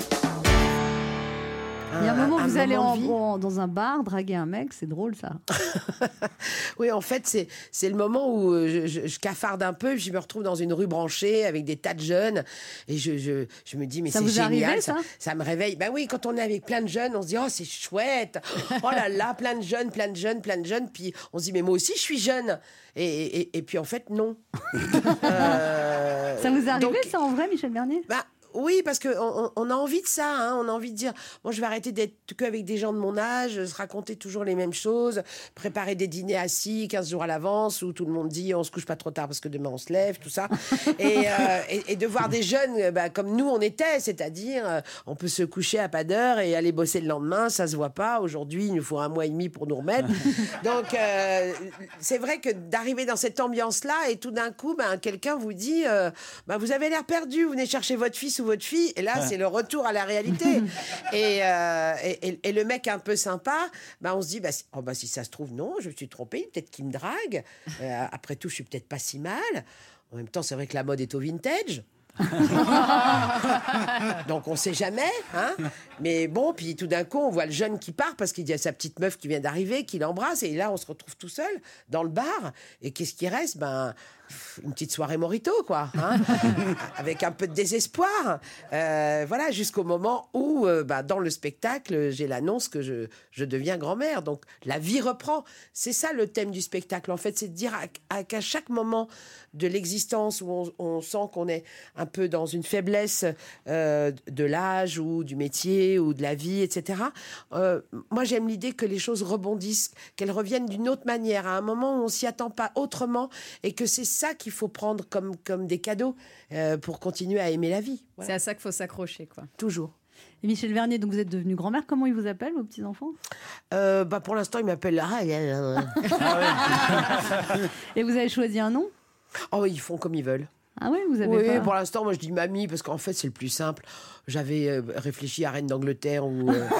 S2: Il y a un moment où vous allez en,
S16: moment de vie.
S2: en- dans un bar draguer un mec, c'est drôle ça.
S16: Oui, en fait, c'est, c'est le moment où euh, je, je, je cafarde un peu, je me retrouve dans une rue branchée avec des tas de jeunes, et je, je, je me dis, mais
S2: Ça
S16: c'est
S2: vous est
S16: génial,
S2: arrivé,
S16: ça,
S2: ça
S16: ça me réveille. Ben oui, quand on est avec plein de jeunes, on se dit, oh, c'est chouette, oh là là, plein de jeunes, plein de jeunes, plein de jeunes, puis on se dit, mais moi aussi, je suis jeune. Et, et, et puis en fait, non. Euh,
S2: Ça vous est arrivé
S16: donc-
S2: ça en vrai, Michel Bernier?
S16: Bah, oui, parce qu'on on, on a envie de ça, hein, on a envie de dire, bon, je vais arrêter d'être qu'avec des gens de mon âge, se raconter toujours les mêmes choses, préparer des dîners assis quinze jours à l'avance, où tout le monde dit, on se couche pas trop tard parce que demain on se lève, tout ça. et, euh, et, et de voir des jeunes euh, bah, comme nous on était, c'est-à-dire, euh, on peut se coucher à pas d'heure et aller bosser le lendemain, ça se voit pas. Aujourd'hui, il nous faut un mois et demi pour nous remettre. Donc, euh, c'est vrai que d'arriver dans cette ambiance-là et tout d'un coup, ben, quelqu'un vous dit, euh, ben, vous avez l'air perdu, vous venez chercher votre fils ou votre fille, et là,
S6: Ouais.
S16: c'est le retour à la réalité. et, euh, et, et- et le mec un peu sympa, ben, on se dit, bah, si, oh, bah, si ça se trouve, non, je me suis trompé, peut-être qu'il me drague. Euh, après tout, je suis peut-être pas si mal. En même temps, c'est vrai que la mode est au vintage. Donc on sait jamais, hein. Mais bon, puis tout d'un coup, on voit le jeune qui part parce qu'il y a sa petite meuf qui vient d'arriver, qui l'embrasse, et là, on se retrouve tout seul dans le bar. Et qu'est-ce qui reste? Ben, une petite soirée Morito, quoi, hein. Avec un peu de désespoir. Euh, voilà, jusqu'au moment où, euh, ben, dans le spectacle, j'ai l'annonce que je, je deviens grand-mère. Donc la vie reprend. C'est ça le thème du spectacle, en fait, c'est de dire à- à- qu'à chaque moment de l'existence où on, on sent qu'on est un peu dans une faiblesse euh, de l'âge ou du métier ou de la vie, et cetera. Euh, moi, j'aime l'idée que les choses rebondissent, qu'elles reviennent d'une autre manière, à un moment où on s'y attend pas autrement, et que c'est ça qu'il faut prendre comme, comme des cadeaux euh, pour continuer à aimer la vie. Voilà.
S14: C'est à ça qu'il faut s'accrocher, quoi.
S16: Toujours.
S2: Et Michel Bernier, donc vous êtes devenu grand-mère. Comment ils vous appellent, vos petits-enfants?
S16: Euh, bah, pour l'instant, il m'appelle... Ah,
S2: Et vous avez choisi un nom?
S16: Oh, ils font comme ils veulent.
S2: Ah oui, vous avez
S16: Oui,
S2: pas...
S16: pour l'instant, moi je dis mamie parce qu'en fait c'est le plus simple. J'avais euh, réfléchi à Reine d'Angleterre ou. euh,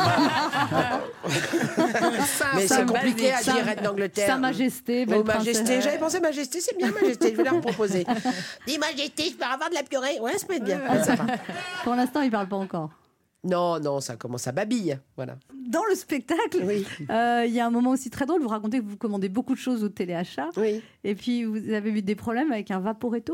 S16: Mais c'est compliqué à
S2: Sa-
S16: dire Reine d'Angleterre.
S2: Sa Majesté, belle
S16: Oh, Majesté.
S2: princesse.
S16: J'avais pensé Majesté, c'est bien Majesté. Je vais la reproposer. Dis Majesté, je peux avoir de la purée. Ouais, ça peut être bien. Ouais, ça va.
S2: Pour l'instant, il parle pas encore.
S16: Non, non, ça commence à babille. Voilà.
S2: Dans le spectacle, euh, il y a un moment aussi très drôle. Vous racontez que vous commandez beaucoup de choses au téléachat.
S16: Oui.
S2: Et puis, vous avez eu des problèmes avec un Vaporetto.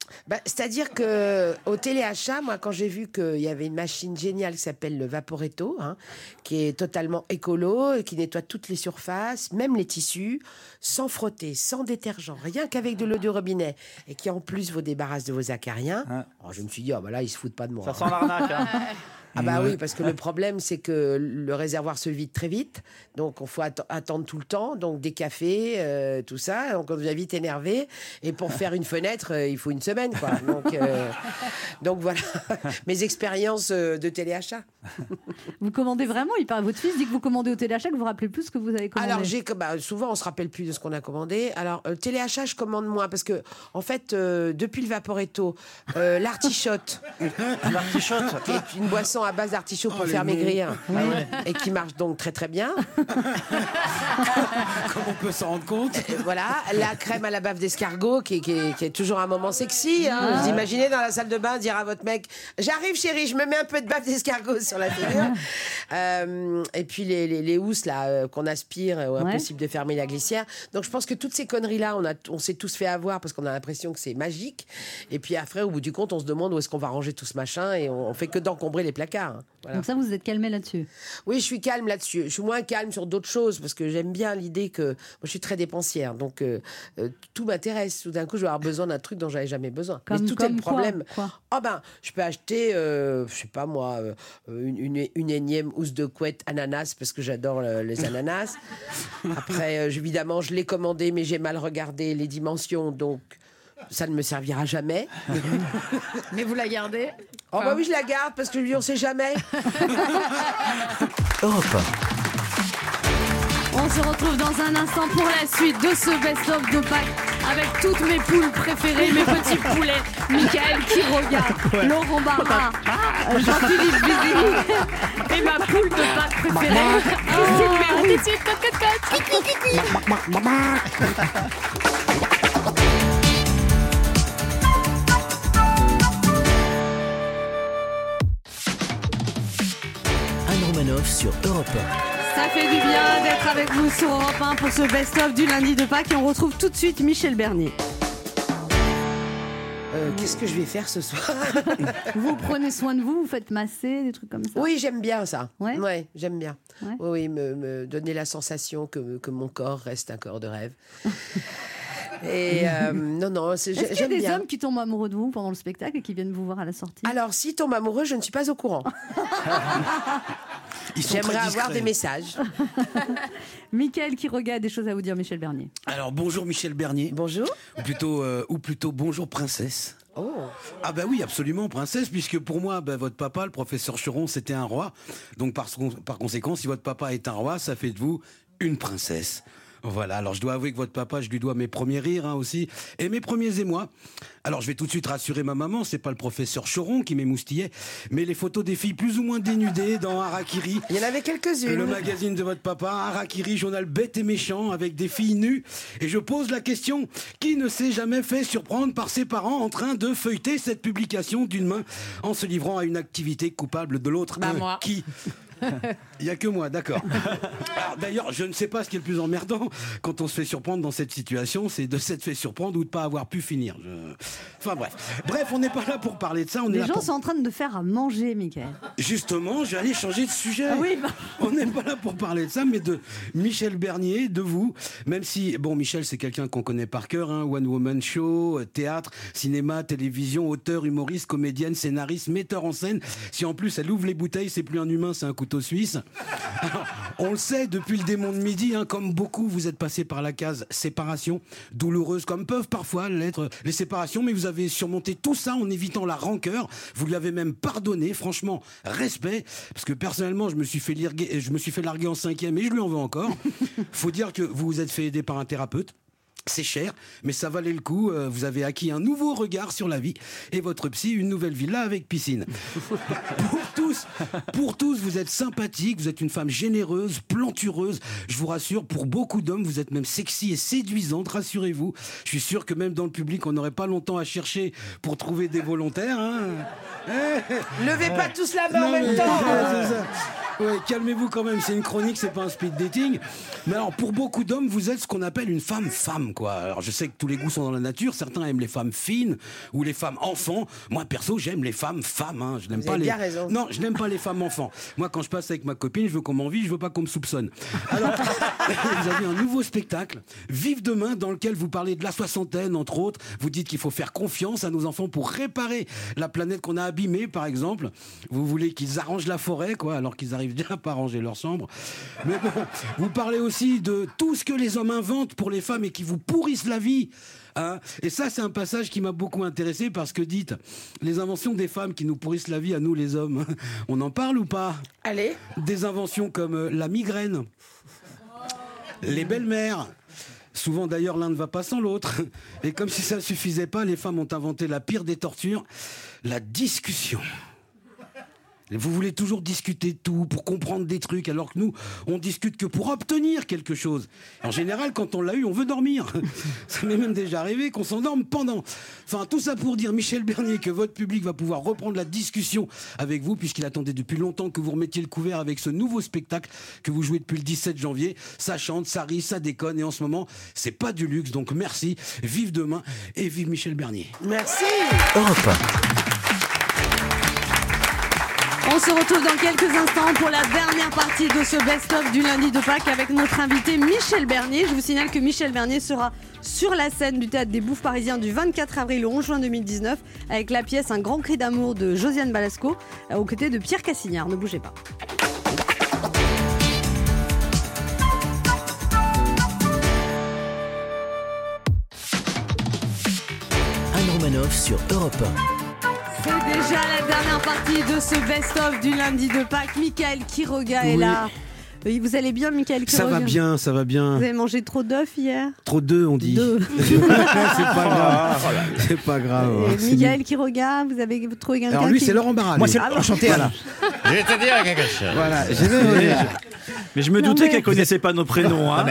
S16: Bah, c'est-à-dire que au téléachat, moi, quand j'ai vu qu'il y avait une machine géniale qui s'appelle le Vaporetto, hein, qui est totalement écolo, qui nettoie toutes les surfaces, même les tissus, sans frotter, sans détergent, rien qu'avec de l'eau de robinet, et qui en plus vous débarrasse de vos acariens,
S6: Hein.
S16: alors, je me suis dit, ah bah là, ils se foutent pas de moi.
S6: Ça sent l'arnaque, hein.
S16: Ah bah
S6: Ouais.
S16: oui, parce que le problème, c'est que le réservoir se vide très vite, donc il faut atte- attendre tout le temps, donc des cafés, euh, tout ça, donc on devient vite énervé, et pour faire une fenêtre, euh, il faut une semaine, quoi. Donc, euh, donc voilà, mes expériences euh, de téléachat.
S9: Vous commandez vraiment, il paraît, votre fils dit que vous commandez au téléachat, que vous vous rappelez plus ce que vous avez commandé.
S16: Alors j'ai bah, souvent on se rappelle plus de ce qu'on a commandé. Alors euh, téléachat je commande moins parce que en fait euh, depuis le Vaporetto, euh, l'artichote,
S6: l'artichote
S16: qui est une boisson à base d'artichaut pour
S6: Oh, les
S16: faire
S6: mots.
S16: maigrir
S6: Ah ouais.
S16: et qui marche donc très très bien.
S5: Comment on peut s'en rendre compte?
S16: Et voilà, la crème à la bave d'escargot qui, est- qui est- qui est toujours un moment sexy. Hein.
S5: Ah.
S16: Vous imaginez dans la salle de bain dire à votre mec, j'arrive chérie, je me mets un peu de bave d'escargot sur la figure. Euh, et puis les, les, les housses là euh, qu'on aspire, euh,
S9: Ouais.
S16: impossible de fermer la glissière. Donc je pense que toutes ces conneries là, on, a, on s'est tous fait avoir parce qu'on a l'impression que c'est magique. Et puis après, au bout du compte, on se demande où est-ce qu'on va ranger tout ce machin et on, on fait que d'encombrer les placards. hein. Voilà.
S9: Donc ça, vous vous êtes calmé là-dessus.
S16: Oui, je suis calme là-dessus. Je suis moins calme sur d'autres choses parce que j'aime bien l'idée que moi, je suis très dépensière. Donc euh, euh, tout m'intéresse. Tout d'un coup, je vais avoir besoin d'un truc dont j'avais jamais besoin.
S9: Comme-
S16: Mais tout est
S9: comme
S16: le
S9: quoi
S16: problème.
S9: Quoi
S16: Oh ben, je peux acheter, euh, je sais pas moi, euh, une, une, une énième housse de couette ananas parce que j'adore euh, les ananas. Après, euh, évidemment, je l'ai commandé, mais j'ai mal regardé les dimensions, donc ça ne me servira jamais.
S14: Mais vous la gardez?
S16: Oh bah oui, je la garde parce que lui, on sait jamais.
S1: Europe
S2: On se retrouve dans un instant pour la suite de ce best-of de Pâques avec toutes mes poules préférées, mes petits poulets, Michael qui regarde, Laurent Barra, Jean-Philippe Vizini et ma poule de Pâques préférée, Christine Béraud. Tout de suite, cote, cote, cote.
S1: Anne Romanoff sur Europe un.
S2: Ça fait du bien d'être avec vous sur Europe un pour ce best-of du lundi de Pâques et on retrouve tout de suite Michel Bernier.
S16: Euh, Qu'est-ce que je vais faire ce soir?
S9: Vous prenez soin de vous, vous faites masser, des trucs comme ça.
S16: Oui, j'aime bien ça.
S9: Ouais,
S16: j'aime bien.
S9: Ouais.
S16: Oui, oui, me, me donner la sensation que, que mon corps reste un corps de rêve. Et euh, non, non, c'est-
S9: Est-ce qu'il y a
S16: j'aime
S9: des
S16: bien.
S9: hommes qui tombent amoureux de vous pendant le spectacle et qui viennent vous voir à la sortie?
S16: Alors, s'ils tombent amoureux, je ne suis pas au courant.
S5: Ils sont
S16: J'aimerais
S5: très
S16: avoir
S5: discrets.
S16: des messages.
S9: Michael qui regarde des choses à vous dire, Michel Bernier.
S5: Alors bonjour Michel Bernier.
S16: Bonjour.
S5: Ou plutôt, euh, ou plutôt bonjour princesse.
S16: Oh.
S5: Ah bah oui, absolument princesse, puisque pour moi, bah, votre papa, le professeur Churon, c'était un roi. Donc par, par conséquent, si votre papa est un roi, ça fait de vous une princesse. Voilà, alors je dois avouer que votre papa, je lui dois mes premiers rires hein, aussi, et mes premiers émois. Alors je vais tout de suite rassurer ma maman, c'est pas le professeur Choron qui m'émoustillait, mais les photos des filles plus ou moins dénudées dans Harakiri.
S16: Il y en avait quelques-unes.
S5: Le magazine de votre papa, Harakiri, journal bête et méchant, avec des filles nues. Et je pose la question, qui ne s'est jamais fait surprendre par ses parents en train de feuilleter cette publication d'une main en se livrant à une activité coupable de l'autre?
S14: Bah,
S5: Hein,
S14: moi.
S5: Qui Il n'y a que moi, d'accord. Alors, d'ailleurs, je ne sais pas ce qui est le plus emmerdant quand on se fait surprendre dans cette situation, c'est de s'être fait surprendre ou de ne pas avoir pu finir. Je- Enfin bref. Bref, on n'est pas là pour parler de ça. On est
S9: Les
S5: là
S9: gens
S5: pour...
S9: sont en train de faire à manger, Michael.
S5: Justement, j'allais changer de sujet.
S9: Ah oui, bah.
S5: On n'est pas là pour parler de ça, mais de Michel Bernier, de vous. Même si, bon, Michel, c'est quelqu'un qu'on connaît par cœur, hein, One Woman Show, euh, théâtre, cinéma, télévision, auteur, humoriste, comédienne, scénariste, metteur en scène. Si en plus elle ouvre les bouteilles, c'est plus un humain, c'est un couteau suisse. Alors, on le sait depuis le démon de midi, hein, comme beaucoup, vous êtes passé par la case séparation, douloureuse comme peuvent parfois l'être les séparations, mais vous avez surmonté tout ça en évitant la rancœur. Vous lui avez même pardonné, franchement, respect, parce que personnellement, je me suis fait larguer, je me suis fait larguer en cinquième et je lui en veux encore. Faut dire que vous vous êtes fait aider par un thérapeute. C'est cher, mais ça valait le coup. Euh, Vous avez acquis un nouveau regard sur la vie et votre psy, une nouvelle villa avec piscine. Pour tous, pour tous, vous êtes sympathique, vous êtes une femme généreuse, plantureuse. Je vous rassure, pour beaucoup d'hommes, vous êtes même sexy et séduisante, rassurez-vous. Je suis sûr que même dans le public, on n'aurait pas longtemps à chercher pour trouver des volontaires. Hein.
S16: Levez pas tous la main en
S5: Non,
S16: même
S5: mais-
S16: temps.
S5: Ouais, c'est ça. Ouais, calmez-vous quand même, c'est une chronique, c'est pas un speed dating. Mais alors, pour beaucoup d'hommes, vous êtes ce qu'on appelle une femme femme, quoi. Alors, je sais que tous les goûts sont dans la nature. Certains aiment les femmes fines ou les femmes enfants. Moi, perso, j'aime les femmes femmes. Hein. Je n'aime
S16: Vous
S5: pas
S16: avez
S5: les.
S16: bien raison.
S5: Non, je n'aime pas les femmes enfants. Moi, quand je passe avec ma copine, je veux qu'on m'envie, je veux pas qu'on me soupçonne. Alors, vous avez un nouveau spectacle, Vive demain, dans lequel vous parlez de la soixantaine, entre autres. Vous dites qu'il faut faire confiance à nos enfants pour réparer la planète qu'on a abîmée, par exemple. Vous voulez qu'ils arrangent la forêt, quoi, alors qu'ils arrivent déjà pas à ranger leur chambre. Mais bon, vous parlez aussi de tout ce que les hommes inventent pour les femmes et qui vous pourrissent la vie. Hein, et ça, c'est un passage qui m'a beaucoup intéressé parce que dites, les inventions des femmes qui nous pourrissent la vie à nous les hommes, on en parle ou pas?
S16: Allez.
S5: Des inventions comme euh, la migraine, les belles-mères. Souvent d'ailleurs l'un ne va pas sans l'autre. Et comme si ça ne suffisait pas, les femmes ont inventé la pire des tortures, la discussion. Et vous voulez toujours discuter de tout pour comprendre des trucs, alors que nous, on discute que pour obtenir quelque chose. En général, quand on l'a eu, on veut dormir. Ça m'est même déjà arrivé qu'on s'endorme pendant. Enfin, tout ça pour dire, Michel Bernier, que votre public va pouvoir reprendre la discussion avec vous, puisqu'il attendait depuis longtemps que vous remettiez le couvert avec ce nouveau spectacle que vous jouez depuis le dix-sept janvier. Ça chante, ça rit, ça déconne, et en ce moment, c'est pas du luxe. Donc merci, vive demain et vive Michel Bernier.
S16: Merci.
S1: Europe
S2: On se retrouve dans quelques instants pour la dernière partie de ce best-of du lundi de Pâques avec notre invité Michel Bernier. Je vous signale que Michel Bernier sera sur la scène du Théâtre des Bouffes Parisiens du vingt-quatre avril au onze juin deux mille dix-neuf avec la pièce Un grand cri d'amour de Josiane Balasco aux côtés de Pierre Cassignard. Ne bougez pas.
S1: Anne Romanoff sur Europe un.
S2: C'est déjà la dernière partie de ce best-of du lundi de Pâques. Michael Quiroga est
S5: Oui.
S2: là. Oui, vous allez bien, Michael Quiroga?
S5: Ça va bien, ça va bien.
S2: Vous avez mangé trop d'œufs hier?
S5: Trop d'œufs, on dit.
S2: Deux.
S5: C'est pas grave. C'est pas grave.
S2: Et
S5: C'est
S2: Michael Quiroga, vous avez trouvé quelqu'un?
S5: Alors lui,
S2: qui-
S5: c'est Laurent Barra.
S6: Moi,
S5: lui.
S6: c'est
S5: Ah,
S6: enchanté, Anna.
S3: Je vais te dire quelque chose.
S5: Voilà, je vais.
S3: Mais je me
S2: Non,
S3: doutais
S2: mais-
S3: qu'elle connaissait pas nos prénoms. Hein.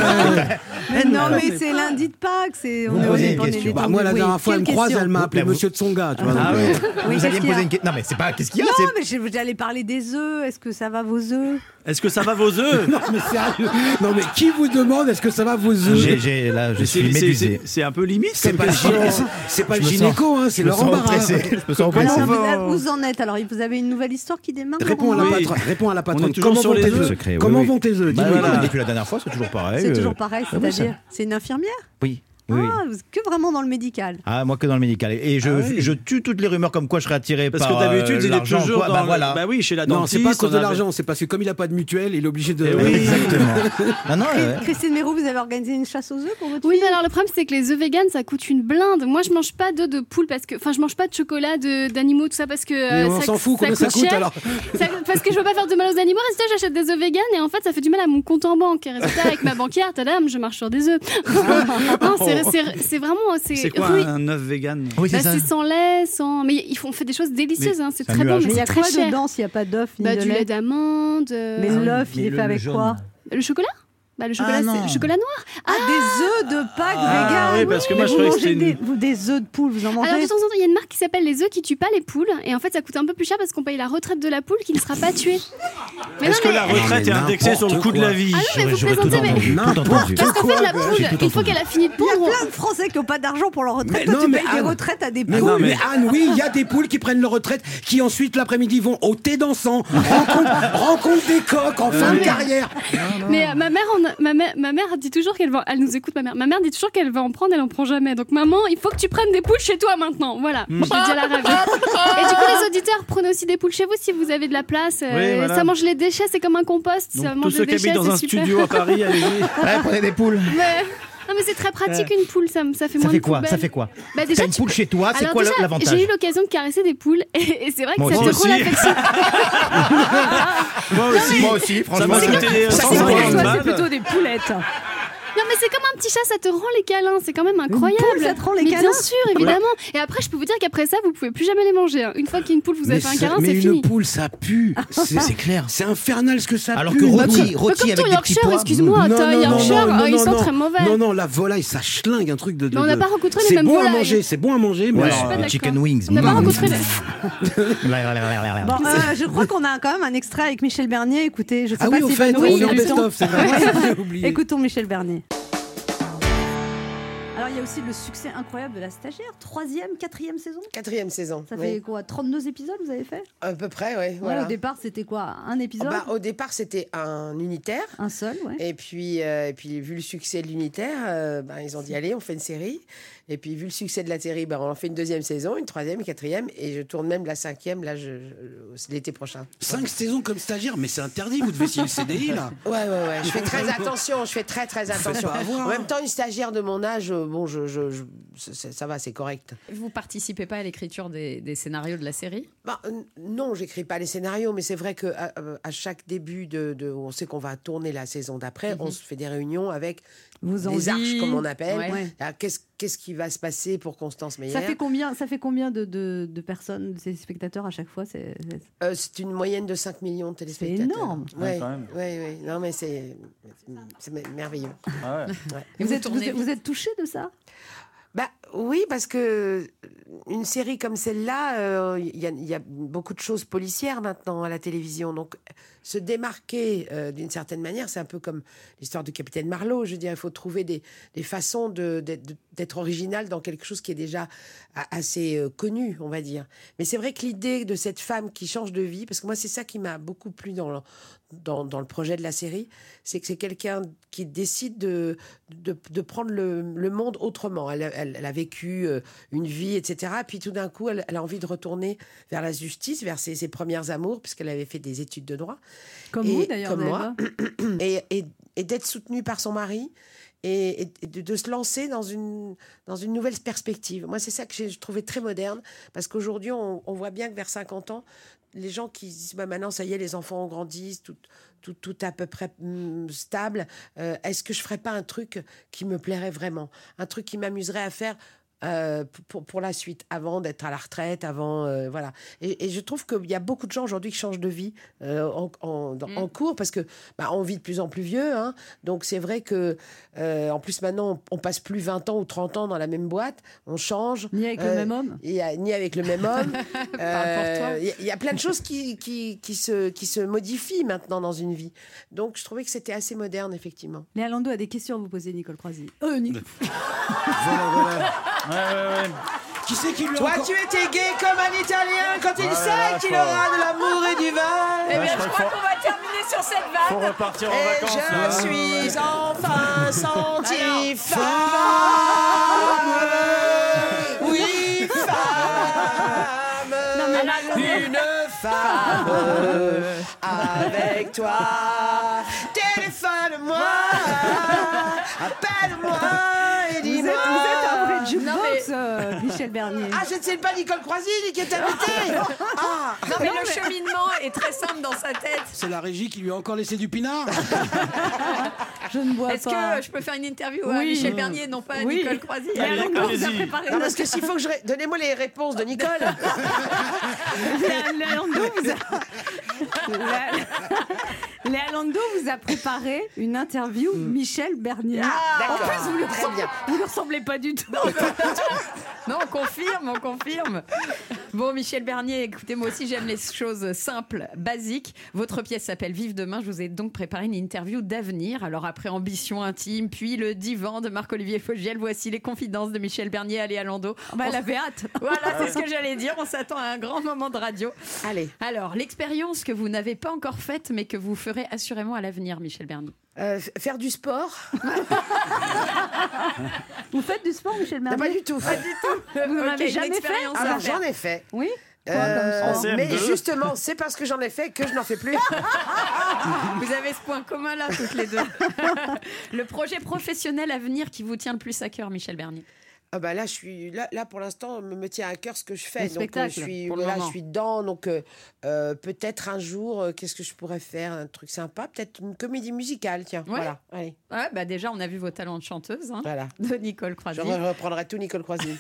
S2: Mais non, mais c'est lundi de Pâques. C'est...
S6: Vous
S2: on est-
S6: posez une
S2: on est
S6: question.
S2: détendu.
S5: Bah, moi, la
S2: Oui,
S5: dernière fois, elle me
S2: quelle
S5: croise,
S2: question
S5: elle m'a appelé
S6: Bah, vous-
S5: Monsieur Tsonga. Tu vois,
S3: Ah
S5: donc,
S3: oui.
S5: euh,
S2: Oui,
S6: Vous
S2: qu'est-ce
S6: alliez me
S2: qu'il y a
S6: poser une question. Non, mais c'est pas. Qu'est-ce qu'il y a
S2: Non,
S6: c'est-
S2: mais je- j'allais parler des œufs. Est-ce que ça va vos œufs?
S3: Est-ce que ça va vos œufs?
S5: Non, mais sérieux. Non, mais qui vous demande est-ce que ça va vos œufs?
S6: J'ai- j'ai- Là, je
S3: C'est-
S6: suis
S3: c'est-
S6: médusé.
S3: c'est- C'est un peu limite.
S5: C'est
S3: comme
S5: pas, le
S3: question.
S5: gyné- c'est pas
S6: Je
S5: le
S6: me
S5: gynéco,
S6: sens-
S5: hein, c'est
S6: je me
S5: Laurent
S6: sens
S5: Barra.
S6: oppressé. Je me sens
S2: Alors,
S6: oppressé.
S2: vous, vous en êtes. Alors, vous avez une nouvelle histoire qui démarre?
S5: Réponds à la
S2: Laurent
S5: patronne. Réponds à la patronne.
S3: toujours
S5: Comment
S3: sur
S5: vont
S3: les
S5: tes
S3: œufs.
S5: œufs?
S6: Secret, oui,
S5: Comment
S6: oui.
S5: vont tes œufs?
S6: Bah
S5: Dis-moi.
S6: voilà, depuis la dernière fois, c'est toujours pareil.
S2: C'est
S6: euh,
S2: toujours pareil,
S6: ah oui,
S2: c'est-à-dire, c'est une infirmière?
S6: Oui. Oui, oui.
S2: Ah, vous- que vraiment dans le médical.
S6: Ah, moi que dans le médical. Et je,
S3: Ah oui.
S6: je tue toutes les rumeurs comme quoi je serais attiré
S3: Parce
S6: par
S3: que d'habitude,
S6: euh,
S3: il est
S6: l'argent,
S3: toujours
S6: quoi.
S3: dans
S6: Bah
S3: le-
S6: voilà.
S3: Bah oui, chez la
S5: Non,
S3: dentiste.
S5: c'est pas à cause
S3: on
S5: de
S3: avait-
S5: l'argent, c'est parce que comme il a pas de mutuelle, il est obligé de.
S3: Eh oui.
S6: Exactement. Non, non, ouais.
S2: Christine Méraud, vous avez organisé une chasse aux œufs pour votre
S4: Oui,
S2: fille?
S4: mais alors le problème c'est que les œufs véganes ça coûte une blinde. Moi je mange pas d'œufs de poule parce que, enfin je mange pas de chocolat de- d'animaux tout ça parce que
S5: Mais
S4: euh,
S5: on
S4: ça,
S5: s'en fout, combien ça coûte
S4: cher.
S5: alors?
S4: Ça- parce que je veux pas faire de mal aux animaux. Résultat j'achète des œufs véganes et en fait ça fait du mal à mon compte en banque. Et résultat avec ma banquière, tadam, je marche sur des œufs. non, c'est- c'est c'est vraiment
S3: C'est quoi
S4: oui.
S3: un œuf vegan?
S6: Oui, c'est
S4: Bah,
S6: ça.
S4: c'est sans lait, sans. Mais ils font fait des choses délicieuses,
S3: Mais
S4: hein, c'est
S6: c'est un
S4: très bon,
S6: nuage.
S4: mais
S2: Mais il y a
S4: c'est
S2: quoi
S4: très cher.
S2: dedans s'il n'y a pas d'œuf ni
S4: Bah,
S2: de
S4: du lait
S2: lait?
S4: d'amande. euh,
S2: Mais l'œuf, il
S6: Mais
S2: est
S6: le-
S2: fait
S6: le
S2: avec
S6: jaune.
S2: quoi?
S4: Le chocolat Bah le chocolat,
S6: Ah,
S4: c'est
S6: non.
S4: le chocolat noir.
S2: Ah, des œufs de Pâques
S3: Ah,
S2: vegan.
S3: oui, parce que moi,
S2: Mais
S3: je
S2: vous
S3: croyais que
S2: mangez
S3: c'était
S2: des,
S3: une-
S2: vous, des œufs de poule, vous en mangez?
S4: Alors de temps en temps, il y a une marque qui s'appelle les œufs qui tuent pas les poules et en fait ça coûte un peu plus cher parce qu'on paye la retraite de la poule qui ne sera pas tuée. Mais
S3: Est-ce
S4: non,
S3: que la
S4: mais-
S3: retraite est
S5: Mais
S3: indexée sur le coût de la vie?
S4: Ah non, mais vous
S6: J'aurais tout
S4: plaisantez, mais
S6: entendu. Tout
S5: N'importe
S6: entendu.
S4: parce qu'en fait la
S5: quoi,
S4: poule,
S6: j'ai tout
S4: une fois
S6: entendu.
S4: qu'elle a fini de
S2: Il y a
S4: pondre,
S2: plein de Français qui n'ont pas d'argent pour leur retraite.
S5: Mais
S2: Toi,
S5: non,
S2: tu
S5: mais
S2: payes des
S5: Anne-
S2: retraites à des
S5: Mais,
S2: poules.
S5: oui,
S3: mais-
S5: mais Anne, oui, il y a des poules qui prennent leur retraite, qui ensuite l'après-midi vont au thé dansant, rencontrent, rencontrent des coqs en fin de carrière.
S4: mais euh, ma mère, en a- ma mère, ma mère dit toujours qu'elle va, elle nous écoute, ma mère. Ma mère dit toujours qu'elle va en prendre, elle en prend jamais. Donc maman, il faut que tu prennes des poules chez toi maintenant. Voilà, je l'ai dit à la radio. Et du coup, les auditeurs, prenez aussi des poules chez vous si vous avez de la place. Euh,
S3: Oui, voilà.
S4: Ça mange les déchets, c'est comme un compost.
S3: Donc,
S4: ça
S3: tous
S4: mange
S3: ceux
S4: les
S3: qui
S4: déchets,
S3: habitent dans un
S4: c'est super.
S3: studio à Paris, allez-y.
S6: Ouais, prenez des poules.
S4: Mais- Non mais c'est très pratique une poule, ça, ça fait
S6: Ça
S4: moins
S6: fait
S4: de
S6: quoi
S4: poubelles.
S6: Ça fait quoi
S4: Bah déjà
S6: T'as une
S4: tu
S6: poule
S4: peux-
S6: chez toi, c'est
S4: Alors
S6: quoi
S4: déjà,
S6: l'avantage?
S4: J'ai eu l'occasion de caresser des poules et, et c'est vrai que
S6: Moi
S4: ça
S6: aussi.
S4: te rend
S3: Moi aussi.
S4: l'affection.
S3: Moi aussi.
S6: Moi aussi,
S3: Ça
S6: franchement.
S3: m'a
S6: c'est-
S3: coûté
S6: ça,
S3: cent
S6: c'est
S3: cinquante
S6: vrai.
S3: balles.
S2: C'est plutôt des poulettes.
S4: Non mais c'est comme un petit chat, ça te rend les câlins, c'est quand même incroyable.
S9: poule, ça te rend les
S4: mais
S9: câlins
S4: bien sûr, évidemment. Et après, je peux vous dire qu'après ça, vous pouvez plus jamais les manger. hein. Une fois qu'une poule vous a
S5: Mais
S4: fait un
S5: ça-
S4: câlin,
S5: mais
S4: c'est
S5: une
S4: fini.
S5: poule, ça pue. C'est
S6: C'est clair.
S5: C'est infernal ce que ça
S6: Alors
S5: pue.
S6: que
S5: une
S6: rôti,
S5: poule.
S6: rôti
S4: Comme
S6: avec
S4: ton
S6: des petits
S4: Yorkshire,
S6: pois.
S4: excuse-moi,
S5: Non,
S4: ta
S5: non,
S4: Yorkshire,
S5: non,
S4: euh, ils
S5: non,
S4: sont
S5: non.
S4: très mauvais.
S5: Non, non, la volaille, ça schlingue un truc de. de
S4: Mais on n'a
S5: de-
S4: pas rencontré les
S5: C'est
S4: mêmes
S5: bon à
S4: volailles.
S5: manger, c'est bon à manger, mais
S6: Ouais,
S5: alors,
S4: suis pas
S5: euh,
S4: d'accord.
S6: chicken wings.
S4: On n'a pas
S6: Mm.
S4: rencontré les...
S9: Bon, euh, je crois qu'on a quand même un extrait avec Michel Bernier. Écoutez, je sais
S5: Ah
S9: pas
S5: oui, au
S9: si
S5: fait,
S9: Manon,
S5: on
S9: il
S5: est en
S9: a le temps.
S5: best-of, c'est vrai.
S9: Ouais.
S5: J'ai oublié.
S9: Écoutons Michel Bernier. Alors, il y a aussi le succès incroyable de La Stagiaire. Troisième, quatrième saison.
S16: Quatrième saison.
S9: Ça
S16: oui.
S9: fait quoi trente-deux épisodes, vous avez fait
S16: À peu près, oui.
S9: Ouais,
S16: Voilà.
S9: Au départ, c'était quoi Un épisode
S16: Bah, au départ, c'était un unitaire.
S9: Un seul, ouais.
S16: Et puis, euh, et puis vu le succès de l'unitaire, euh, ben, ils ont dit allez, on fait une série. Et puis, vu le succès de la série, ben, on en fait une deuxième saison, une troisième, une quatrième. Et je tourne même la cinquième, là, je, je- c'est l'été prochain.
S5: Cinq saisons comme stagiaire, mais c'est interdit, vous devez signer le C D I là.
S16: Ouais, ouais, ouais. Je fais très attention, je fais très, très attention.
S5: pas avoir,
S16: En
S5: hein.
S16: même temps, une stagiaire de mon âge, euh, bon, je, je, je- ça, ça va, c'est correct.
S14: Vous participez pas à l'écriture des, des scénarios de la série?
S16: Bah, euh, non, j'écris pas les scénarios, mais c'est vrai qu'à à chaque début de, de- on sait qu'on va tourner la saison d'après, on se fait des réunions avec
S9: Vos
S16: des
S9: envies.
S16: arches, comme on appelle.
S9: Ouais.
S16: Ah, Qu'est-ce qu'est-ce qui va se passer pour Constance Meyer?
S9: Ça fait combien, ça fait combien de, de, de personnes, de ces spectateurs à chaque fois c'est, c'est-
S16: Euh, c'est une moyenne de cinq millions de téléspectateurs.
S9: C'est énorme.
S16: Ouais,
S17: Ouais, quand même.
S16: ouais, ouais. Non, mais c'est c'est merveilleux.
S17: Ah ouais.
S16: Ouais.
S9: vous,
S14: vous
S9: êtes, vous,
S14: tournez
S9: êtes, vous êtes touché de ça
S16: Bah oui, parce que une série comme celle-là, euh, il y, a- il y a beaucoup de choses policières maintenant à la télévision. Donc se démarquer euh, d'une certaine manière, c'est un peu comme l'histoire du capitaine Marlowe. Je veux dire, il faut trouver des, des façons de- d'être d'être original dans quelque chose qui est déjà a- assez euh, connu, on va dire. Mais c'est vrai que l'idée de cette femme qui change de vie, parce que moi c'est ça qui m'a beaucoup plu dans le, dans, dans le projet de la série, c'est que c'est quelqu'un qui décide de, de, de prendre le, le monde autrement. Elle, a- elle- elle a vécu euh, une vie, et cetera. Puis tout d'un coup, elle, elle a envie de retourner vers la justice, vers ses, ses premières amours, puisqu'elle avait fait des études de droit.
S9: Comme
S16: Et-
S9: vous d'ailleurs,
S16: comme
S9: Eva.
S16: moi. Et, et, et d'être soutenue par son mari. Et, et- et de, de se lancer dans une, dans une nouvelle perspective. Moi, c'est ça que j'ai je trouvais très moderne, parce qu'aujourd'hui, on, on voit bien que vers cinquante ans, les gens qui se disent bah, maintenant, ça y est, les enfants ont grandi, tout, tout, tout à peu près hum, stable, euh, est-ce que je ferais pas un truc qui me plairait vraiment? Un truc qui m'amuserait à faire euh, pour, pour la suite, avant d'être à la retraite, avant... euh, voilà. Et, et je trouve qu'il y a beaucoup de gens aujourd'hui qui changent de vie euh, en, en, dans- en cours, parce que bah, on vit de plus en plus vieux. Hein, donc c'est vrai que, euh, en plus maintenant, on, on passe plus vingt ans ou trente ans dans la même boîte, on change.
S9: Ni avec le
S16: Euh,
S9: même homme.
S16: il y a- Ni avec le même homme.
S14: Parle pour toi.
S16: Euh, Il y, a- il y a plein de choses qui, qui, qui, se, qui se modifient maintenant dans une vie. Donc je trouvais que c'était assez moderne, effectivement.
S9: Léa Lando a des questions à vous poser, Nicole Croisy. Euh, Nic-
S5: Voilà, voilà.
S17: Ouais, ouais, ouais.
S5: Qui c'est qui lui a
S16: Toi,
S5: encore-
S16: tu étais gay comme un Italien quand il
S17: Ouais,
S16: sait
S17: là,
S16: qu'il
S17: faut-
S16: aura de l'amour et du vin.
S14: Eh bien,
S17: je
S14: je
S17: crois
S14: crois
S17: qu'il faut-
S14: qu'on va terminer sur cette
S17: Faut
S14: vanne.
S17: repartir en
S16: Et
S17: vacances.
S16: je
S17: là.
S16: suis enfin senti femme. Oui, femme. Une femme avec toi. Téléphone-moi. Appelle-moi et
S9: Vous êtes,
S16: dis-moi.
S9: vous êtes un vrai
S14: Non,
S9: jukebox,
S14: mais-
S9: euh, Michel Bernier.
S16: Ah, je ne sais pas Nicole Croisy qui est invitée. Ah.
S14: Non, mais le cheminement est très simple dans sa tête.
S5: C'est la régie qui lui a encore laissé du pinard.
S9: Je ne bois
S14: Est-ce
S9: pas.
S14: que je peux faire une interview à
S9: Oui.
S14: Michel Bernier, non pas à
S9: Oui.
S14: Nicole Croisy?
S9: Léa
S17: Allez,
S9: Lando vous a
S17: allez-y.
S9: préparé
S16: Non,
S9: une-
S16: parce que s'il faut que je... ré- Donnez-moi les réponses de Nicole.
S9: Léa Léa Lando vous a... Léa- Léa Lando vous a préparé une interview Michel Bernier.
S16: Ah, d'accord.
S9: En plus, vous lui,
S16: Très
S9: ressemblez,
S16: bien.
S9: vous lui ressemblez pas du tout.
S14: Non, on confirme, on confirme. Bon, Michel Bernier, écoutez, moi aussi j'aime les choses simples, basiques. Votre pièce s'appelle Vive demain. Je vous ai donc préparé une interview d'avenir. Alors après Ambition intime, puis Le divan de Marc-Olivier Fogiel, voici les confidences de Michel Bernier à Léa Lando.
S9: Bah, elle avait hâte.
S14: Voilà, c'est ce que j'allais dire. On s'attend à un grand moment de radio.
S16: Allez.
S14: Alors, l'expérience que vous n'avez pas encore faite, mais que vous ferez assurément à l'avenir, Michel Bernier.
S16: Euh, f- faire du sport?
S9: Vous faites du sport, Michel
S16: Non,
S9: Bernier?
S16: pas du tout.
S14: Pas du tout.
S9: Vous n'en
S14: Ok,
S9: avez
S14: une
S9: jamais fait?
S14: expérience à
S16: Alors
S14: faire.
S16: j'en ai fait.
S9: Oui. Quoi,
S16: Euh,
S9: comme
S17: En
S9: sport
S17: C M deux.
S16: mais justement, c'est parce que j'en ai fait que je n'en fais plus.
S14: Vous avez ce point commun là, toutes les deux. Le projet professionnel à venir qui vous tient le plus à cœur, Michel Bernier.
S16: Ah bah là, je suis là, là pour l'instant, me, me tient à cœur ce que je fais.
S9: Les
S16: donc,
S9: spectacles,
S16: euh, je suis,
S9: pour le
S16: voilà, je
S9: moment.
S16: suis dedans. Donc, euh, euh, peut-être un jour, euh, qu'est-ce que je pourrais faire, un truc sympa, peut-être une comédie musicale, tiens.
S14: Ouais.
S16: Voilà, allez.
S14: Ouais, bah déjà, on a vu vos talents de chanteuse hein,
S16: Voilà.
S14: de Nicole Croisy.
S16: Je re- reprendrai tout Nicole Croisy.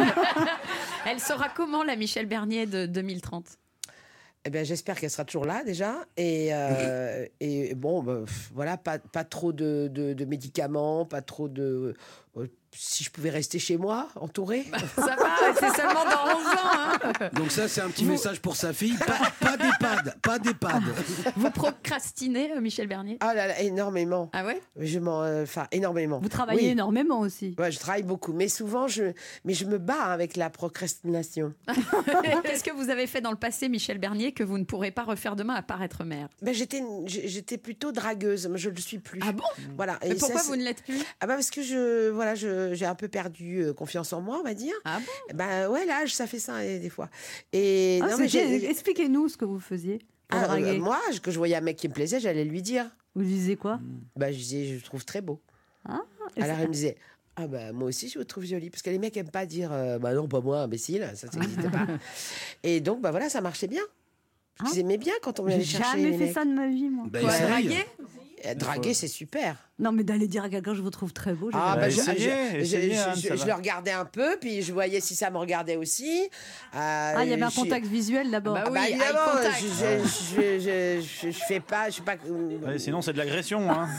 S14: Elle sera comment la Michel Bernier de deux mille trente?
S16: Eh bien, j'espère qu'elle sera toujours là déjà. Et, euh, et bon, bah, pff, voilà, pas, pas trop de, de, de médicaments, pas trop de. euh, si je pouvais rester chez moi, entourée.
S14: Ça va, c'est seulement dans onze ans. Hein.
S5: Donc ça, c'est un petit
S14: Vous-
S5: message pour sa fille. Pas, pas d'EHPAD, pas d'EHPAD.
S14: Vous procrastinez, euh, Michel Bernier?
S16: Ah là là, énormément.
S14: Ah ouais?
S16: Je m'en, euh, enfin, énormément.
S9: Vous travaillez
S16: Oui.
S9: énormément aussi.
S16: Ouais, je travaille beaucoup, mais souvent, je, mais je me bats avec la procrastination.
S14: Qu'est-ce que vous avez fait dans le passé, Michel Bernier, que vous ne pourrez pas refaire demain à part être mère?
S16: Ben, j'étais, j'étais plutôt dragueuse, mais je ne le suis plus.
S14: Ah bon?
S16: Voilà.
S14: Mais
S16: Et
S14: pourquoi
S16: ça, c'est-
S14: vous ne l'êtes plus?
S16: Ah bah parce que je, voilà, je, j'ai un peu perdu euh, confiance en moi, on va dire.
S14: Ah bon?
S16: Ben ouais, l'âge, ça fait ça euh, des fois. Et
S9: Ah,
S16: non, mais
S9: c'était-
S16: j'ai-
S9: Expliquez-nous ce que vous faisiez pour
S16: Ah,
S9: draguer.
S16: euh, moi, je- que je voyais un mec qui me plaisait, j'allais lui dire.
S9: Vous disiez quoi?
S16: Bah, je disais, je le trouve très beau.
S9: Ah, et
S16: Alors
S9: ça-
S16: il me disait, ah bah moi aussi je le trouve joli. Parce que les mecs aiment pas dire, euh, bah non, pas moi, imbécile, ça n'existe pas. Et donc, bah voilà, ça marchait bien. Parce qu'ils aimaient bien quand on
S9: J'ai
S16: allait chercher
S9: jamais
S16: les
S9: fait
S16: mecs.
S9: ça de ma vie, moi.
S5: Bah,
S14: Quoi,
S5: essaye.
S14: draguer?
S16: Euh, Draguer, c'est super.
S9: Non, mais d'aller dire à quelqu'un, je vous trouve très beau. j'ai
S16: Ah,
S9: jamais
S16: bah,
S9: fait
S16: je,
S9: ça.
S3: essayez,
S16: je- je-
S3: essayez,
S16: je-
S3: Anne,
S16: je-
S3: ça
S16: je
S3: va.
S16: le regardais un peu, puis je voyais si ça me regardait aussi.
S9: Ah, il y avait un
S16: j'ai-
S9: contact visuel d'abord.
S14: Bah
S16: Ah,
S14: oui,
S16: bah,
S14: eye
S16: évidemment,
S14: contact.
S16: je, je, je, je, je- je fais pas, je suis pas.
S3: Ouais, sinon, c'est de l'agression. Hein.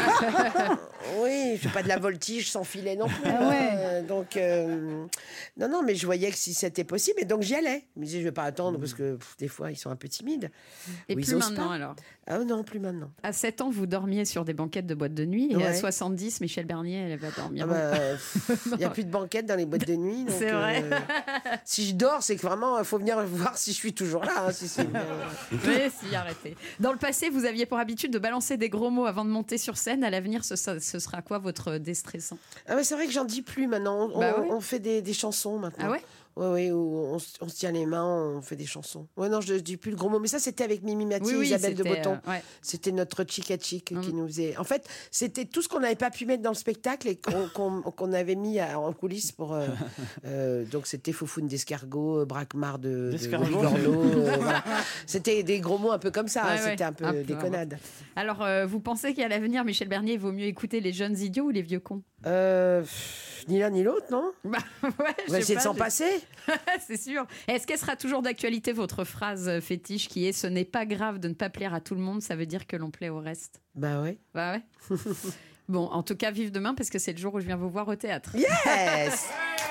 S16: Oui, je fais pas de la voltige sans filet non plus.
S9: Ah ouais.
S16: Euh, donc, euh, non, non, mais je voyais que si c'était possible, et donc j'y allais. Je me disais, je vais pas attendre parce que pff, des fois, ils sont un peu timides.
S14: Et
S16: Ou ils
S14: plus
S16: osent
S14: maintenant
S16: pas.
S14: alors?
S16: Ah non, plus maintenant.
S14: À sept ans, vous dormiez sur des banquettes de boîtes de nuit. Et à
S16: Ouais.
S14: soixante-dix, Michel Bernier, elle va dormir.
S16: Ah bah, Il n'y a plus de banquettes dans les boîtes de nuit. donc,
S14: C'est vrai.
S16: euh, si je dors, c'est que vraiment, il faut venir voir si je suis toujours là. hein, si c'est-
S14: Mais si, arrêtez. Dans le passé, vous aviez pour habitude de balancer des gros mots avant de monter sur scène. À l'avenir, ce, ce sera quoi votre déstressant?
S16: Ah ouais, c'est vrai que j'en dis plus maintenant. On,
S14: Bah
S16: on-
S14: ouais.
S16: on fait des, des chansons maintenant.
S14: Ah ouais?
S16: Ouais, ouais, où on, se- on se tient les mains, on fait des chansons. Ouais, non, je, je dis plus le gros mot. Mais ça, c'était avec Mimi Mati
S14: Oui,
S16: et
S14: oui,
S16: Isabelle de
S14: c'était,
S16: Botton.
S14: euh, ouais.
S16: C'était notre chica chic
S14: Mm.
S16: qui nous faisait. En fait, c'était tout ce qu'on n'avait pas pu mettre dans le spectacle et qu'on qu'on- qu'on avait mis à- en coulisses pour. euh, euh, donc, c'était Foufoune d'escargot, euh, Braquemar de, de
S3: D'escargot,
S16: Rigorlo, euh, voilà. C'était des gros mots un peu comme ça.
S14: Ouais,
S16: hein,
S14: ouais.
S16: C'était un peu
S14: Un peu,
S16: des
S14: ouais.
S16: connades.
S14: Alors, euh, vous pensez qu'à l'avenir, Michel Bernier, il vaut mieux écouter les jeunes idiots ou les vieux cons?
S16: Euh, pff, ni l'un ni l'autre, non?
S14: Bah, ouais,
S16: On va
S14: je sais
S16: essayer de
S14: pas,
S16: s'en
S14: je-
S16: passer.
S14: C'est sûr. Est-ce qu'elle sera toujours d'actualité, votre phrase fétiche qui est « Ce n'est pas grave de ne pas plaire à tout le monde, ça veut dire que l'on plaît au reste
S16: Bah ouais. ».
S14: Bah ouais. Bon, en tout cas, vive demain parce que c'est le jour où je viens vous voir au théâtre.
S16: Yes.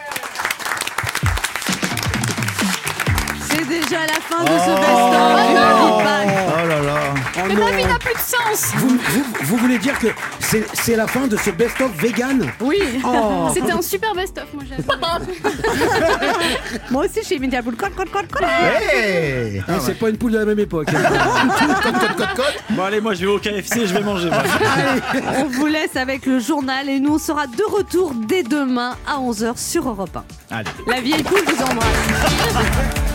S2: C'est déjà la fin de
S6: Oh,
S2: ce best-of du lundi de Pâques.
S6: Oh là là.
S5: Oh
S14: Mais
S5: non.
S14: ma vie n'a plus de sens.
S5: Vous, vous, vous voulez dire que c'est c'est la fin de ce best-of vegan?
S14: Oui.
S5: Oh.
S11: C'était un super best-of, moi j'ai adoré.
S9: Moi aussi, j'ai mis de la boule. Code, code, code, code.
S6: Hey.
S5: Ah, c'est pas une poule de la même époque.
S3: Bon, allez, moi, je vais au K F C, je vais manger. moi.
S2: On vous laisse avec le journal et nous on sera de retour dès demain à onze heures sur Europe un.
S6: Allez.
S2: La vieille poule vous embrasse.